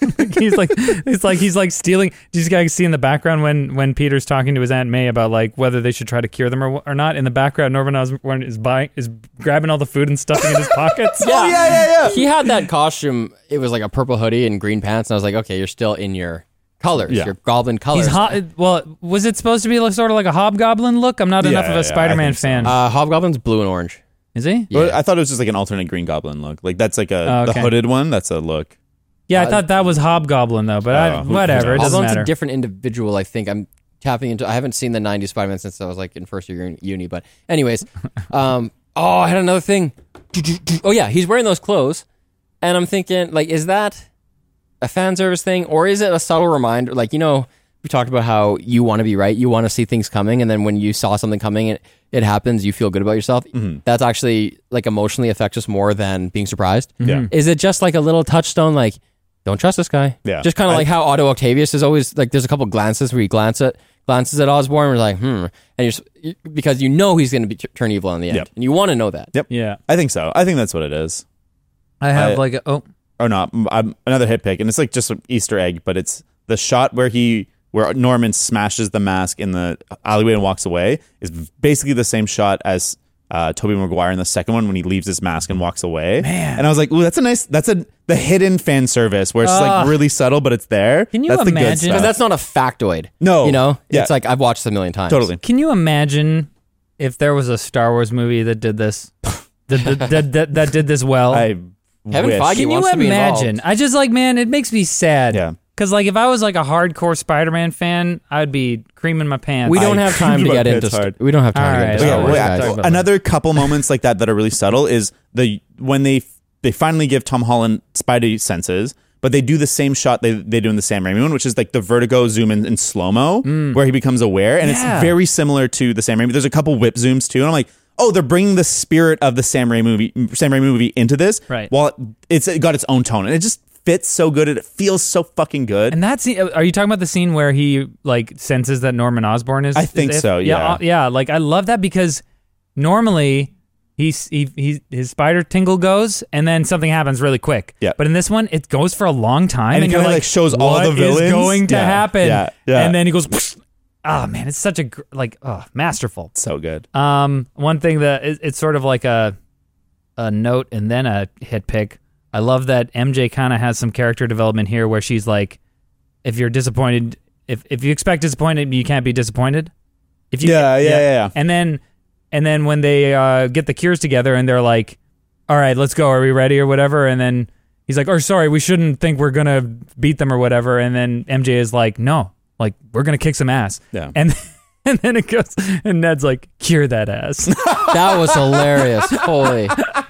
now." he's like stealing. You guys see in the background when Peter's talking to his Aunt May about like whether they should try to cure them or not. In the background, Norman Osborn is grabbing all the food and stuffing in his pockets. Yeah. He had that costume. It was like a purple hoodie and green pants, and I was like, okay, you're still in your colors, Yeah. your goblin colors. Well, was it supposed to be sort of like a hobgoblin look? I'm not enough of Yeah, a Spider-Man I think so. fan. Hobgoblin's blue and orange. Is he? Yeah. Well, I thought it was just like an alternate Green Goblin look. Like that's like Oh, okay. the hooded one. That's a look. Yeah, I thought that was Hobgoblin though, but who whatever. It knows? doesn't Hobgoblin's matter. a different individual. I think I'm tapping into. I haven't seen the '90s Spider-Man since I was like in first year in uni. But anyways, oh, I had another thing. Oh yeah, he's wearing those clothes, and I'm thinking like, is that a fan service thing, or is it a subtle reminder? Like, we talked about how you want to be right, you want to see things coming, and then when you saw something coming, it happens, you feel good about yourself. That's actually like emotionally affects us more than being surprised. Yeah. Is it just like a little touchstone, like, don't trust this guy? Yeah. Just kind of like how Otto Octavius is always like, there's a couple glances where he glances at Osborn, and we're like, and because he's going to turn evil in the end, Yep. and you want to know that. Yep. Yeah, I think so. I think that's what it is. I have Or not. Another hit pick, and it's like just an Easter egg, but it's the shot where Norman smashes the mask in the alleyway and walks away is basically the same shot as Tobey Maguire in the second one when he leaves his mask and walks away. Man. And I was like, ooh, the hidden fan service where it's just like really subtle, but it's there. Can you That's the good imagine- stuff. Because that's not a factoid. No. Yeah. It's like I've watched it a million times. Totally. Can you imagine if there was a Star Wars movie that did this, that did this well? I Kevin wish. Feige Can you wants to be imagine? involved. I just like, man, it makes me sad. Yeah. Because like if I was like a hardcore Spider-Man fan, I'd be creaming my pants. We don't have time to get into. hard. We don't have time to All get into right, Star all Wars, right. guys. Talk about Another couple moments like that are really subtle is when they finally give Tom Holland Spidey senses, but they do the same shot they do in the Sam Raimi one, which is like the vertigo zoom in slow-mo where he becomes aware, and Yeah. it's very similar to the Sam Raimi. There's a couple whip zooms too, and I'm like, oh, they're bringing the spirit of the Sam Raimi movie into this, Right. while it got its own tone, and it just fits so good, and it feels so fucking good. And that's are you talking about the scene where he like senses that Norman Osborn is? I think so, yeah. yeah. Like I love that because normally his spider tingle goes, and then something happens really quick. Yeah. But in this one, it goes for a long time, And it you're kinda, like, like, shows all the what is villains? going to Yeah, happen? yeah. And then he goes, oh man, it's such a masterful. So good. One thing that it's sort of like a note and then a hit pick. I love that MJ kind of has some character development here, where she's like, if you're disappointed, if you expect disappointed, you can't be disappointed. If you, Yeah. And then when they get the cures together and they're like, all right, let's go. Are we ready or whatever? And then he's like, oh, sorry, we shouldn't think we're going to beat them or whatever. And then MJ is like, no, like, we're going to kick some ass. Yeah. And then it goes, and Ned's like, cure that ass. That was hilarious. Holy.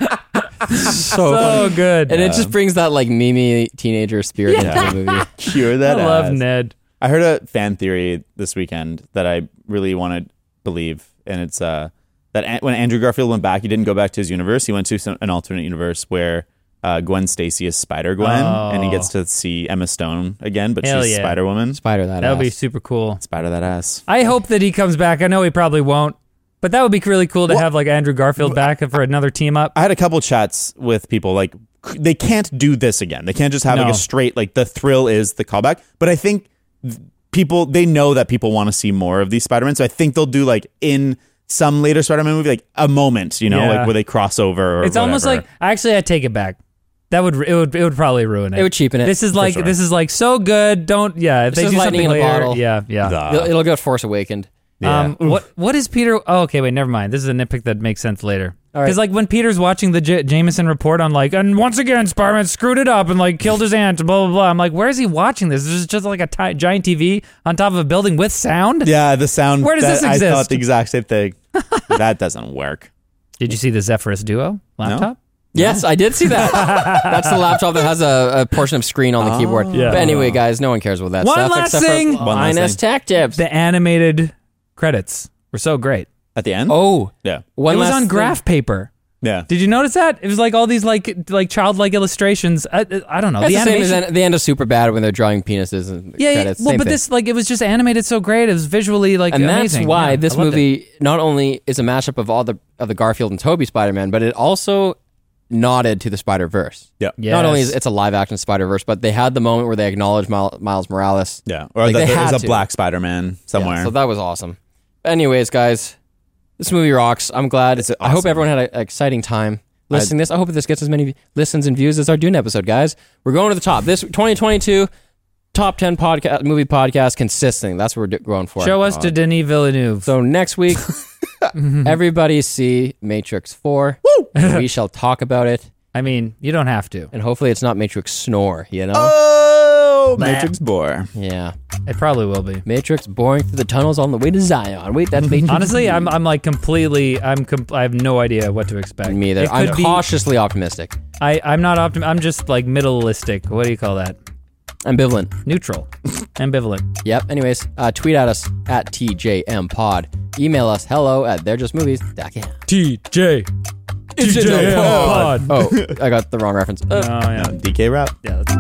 So funny. good. And it just brings that like Mimi teenager spirit into the movie. Cure that I love ass. Ned. I heard a fan theory this weekend that I really want to believe, and it's that when Andrew Garfield went back, he didn't go back to his universe. He went to an alternate universe where Gwen Stacy is Spider-Gwen, and he gets to see Emma Stone again, but Hell she's yeah. Spider-Woman. Spider that That would be ass. super cool. Spider that ass. I hope that he comes back. I know he probably won't, but that would be really cool to have like Andrew Garfield back for another team up. I had a couple chats with people like they can't do this again. They can't just have like No. a straight like the thrill is the callback. But I think people they know that people want to see more of these Spider-Man, so I think they'll do like in some later Spider-Man movie like a moment, you know, Yeah. like where they cross over. Or It's almost whatever. like actually I take it back. That would it would probably ruin it. It would cheapen it. This is for like sure. this is like so good. Don't if This they is do lightning something in a later. bottle. Yeah. It'll go Force Awakened. Yeah. What is Peter? Oh, okay, wait, never mind. This is a nitpick that makes sense later. All right. Because like when Peter's watching the Jameson report on like, and once again Spider-Man screwed it up and like killed his aunt, blah blah blah. I'm like, where is he watching this? This is just like a giant TV on top of a building with sound. Yeah, the sound. Where does this I exist? thought the exact same thing. That doesn't work. Did you see the Zephyrus Duo laptop? Yes, I did see that. That's the laptop that has a portion of screen on the keyboard. Yeah. But anyway, guys, no one cares about that One stuff. last except thing. For One last Linus thing. Tech Tips. The animated credits were so great. At the end? Oh, Yeah. one It was last on thing. graph paper. Yeah. Did you notice that? It was like all these like childlike illustrations. I don't know. That's the the same animation. as the end of Superbad when they're drawing penises and Yeah, credits. well, Same but thing. this like it was just animated so great. It was visually like And amazing. that's why Yeah, this I loved it. movie not only is a mashup of all the Garfield and Tobey Spider-Man, but it also nodded to the Spider-Verse. Yeah. Yes. Not only is it's a live-action Spider-Verse, but they had the moment where they acknowledged Miles Morales. Yeah. Or Like, that they had there's a to. black Spider-Man somewhere. Yeah, so that was awesome. Anyways, guys, this movie rocks. I'm glad. It's I hope awesome. everyone had an exciting time listening to this. I hope this gets as many listens and views as our Dune episode, guys. We're going to the top. This 2022 top 10 movie podcast consistent. That's what we're going for. Show us to Denis Villeneuve. So next week, everybody see Matrix 4. And we shall talk about it. I mean, you don't have to. And hopefully it's not Matrix Snore, you know? Oh, Matrix bore. Yeah. It probably will be. Matrix boring through the tunnels on the way to Zion. Wait, that's Matrix. Honestly, I'm like completely. I have no idea what to expect. Me either. It I'm could be- cautiously optimistic. I'm not I'm just like middleistic. What do you call that? Ambivalent. Neutral. Ambivalent. Yep. Anyways, tweet at us at TJMPod. Email us hello@they'rejustmovies.com. TJ. It's TJ Pod. Oh, I got the wrong reference. Oh yeah. DK rap. Yeah.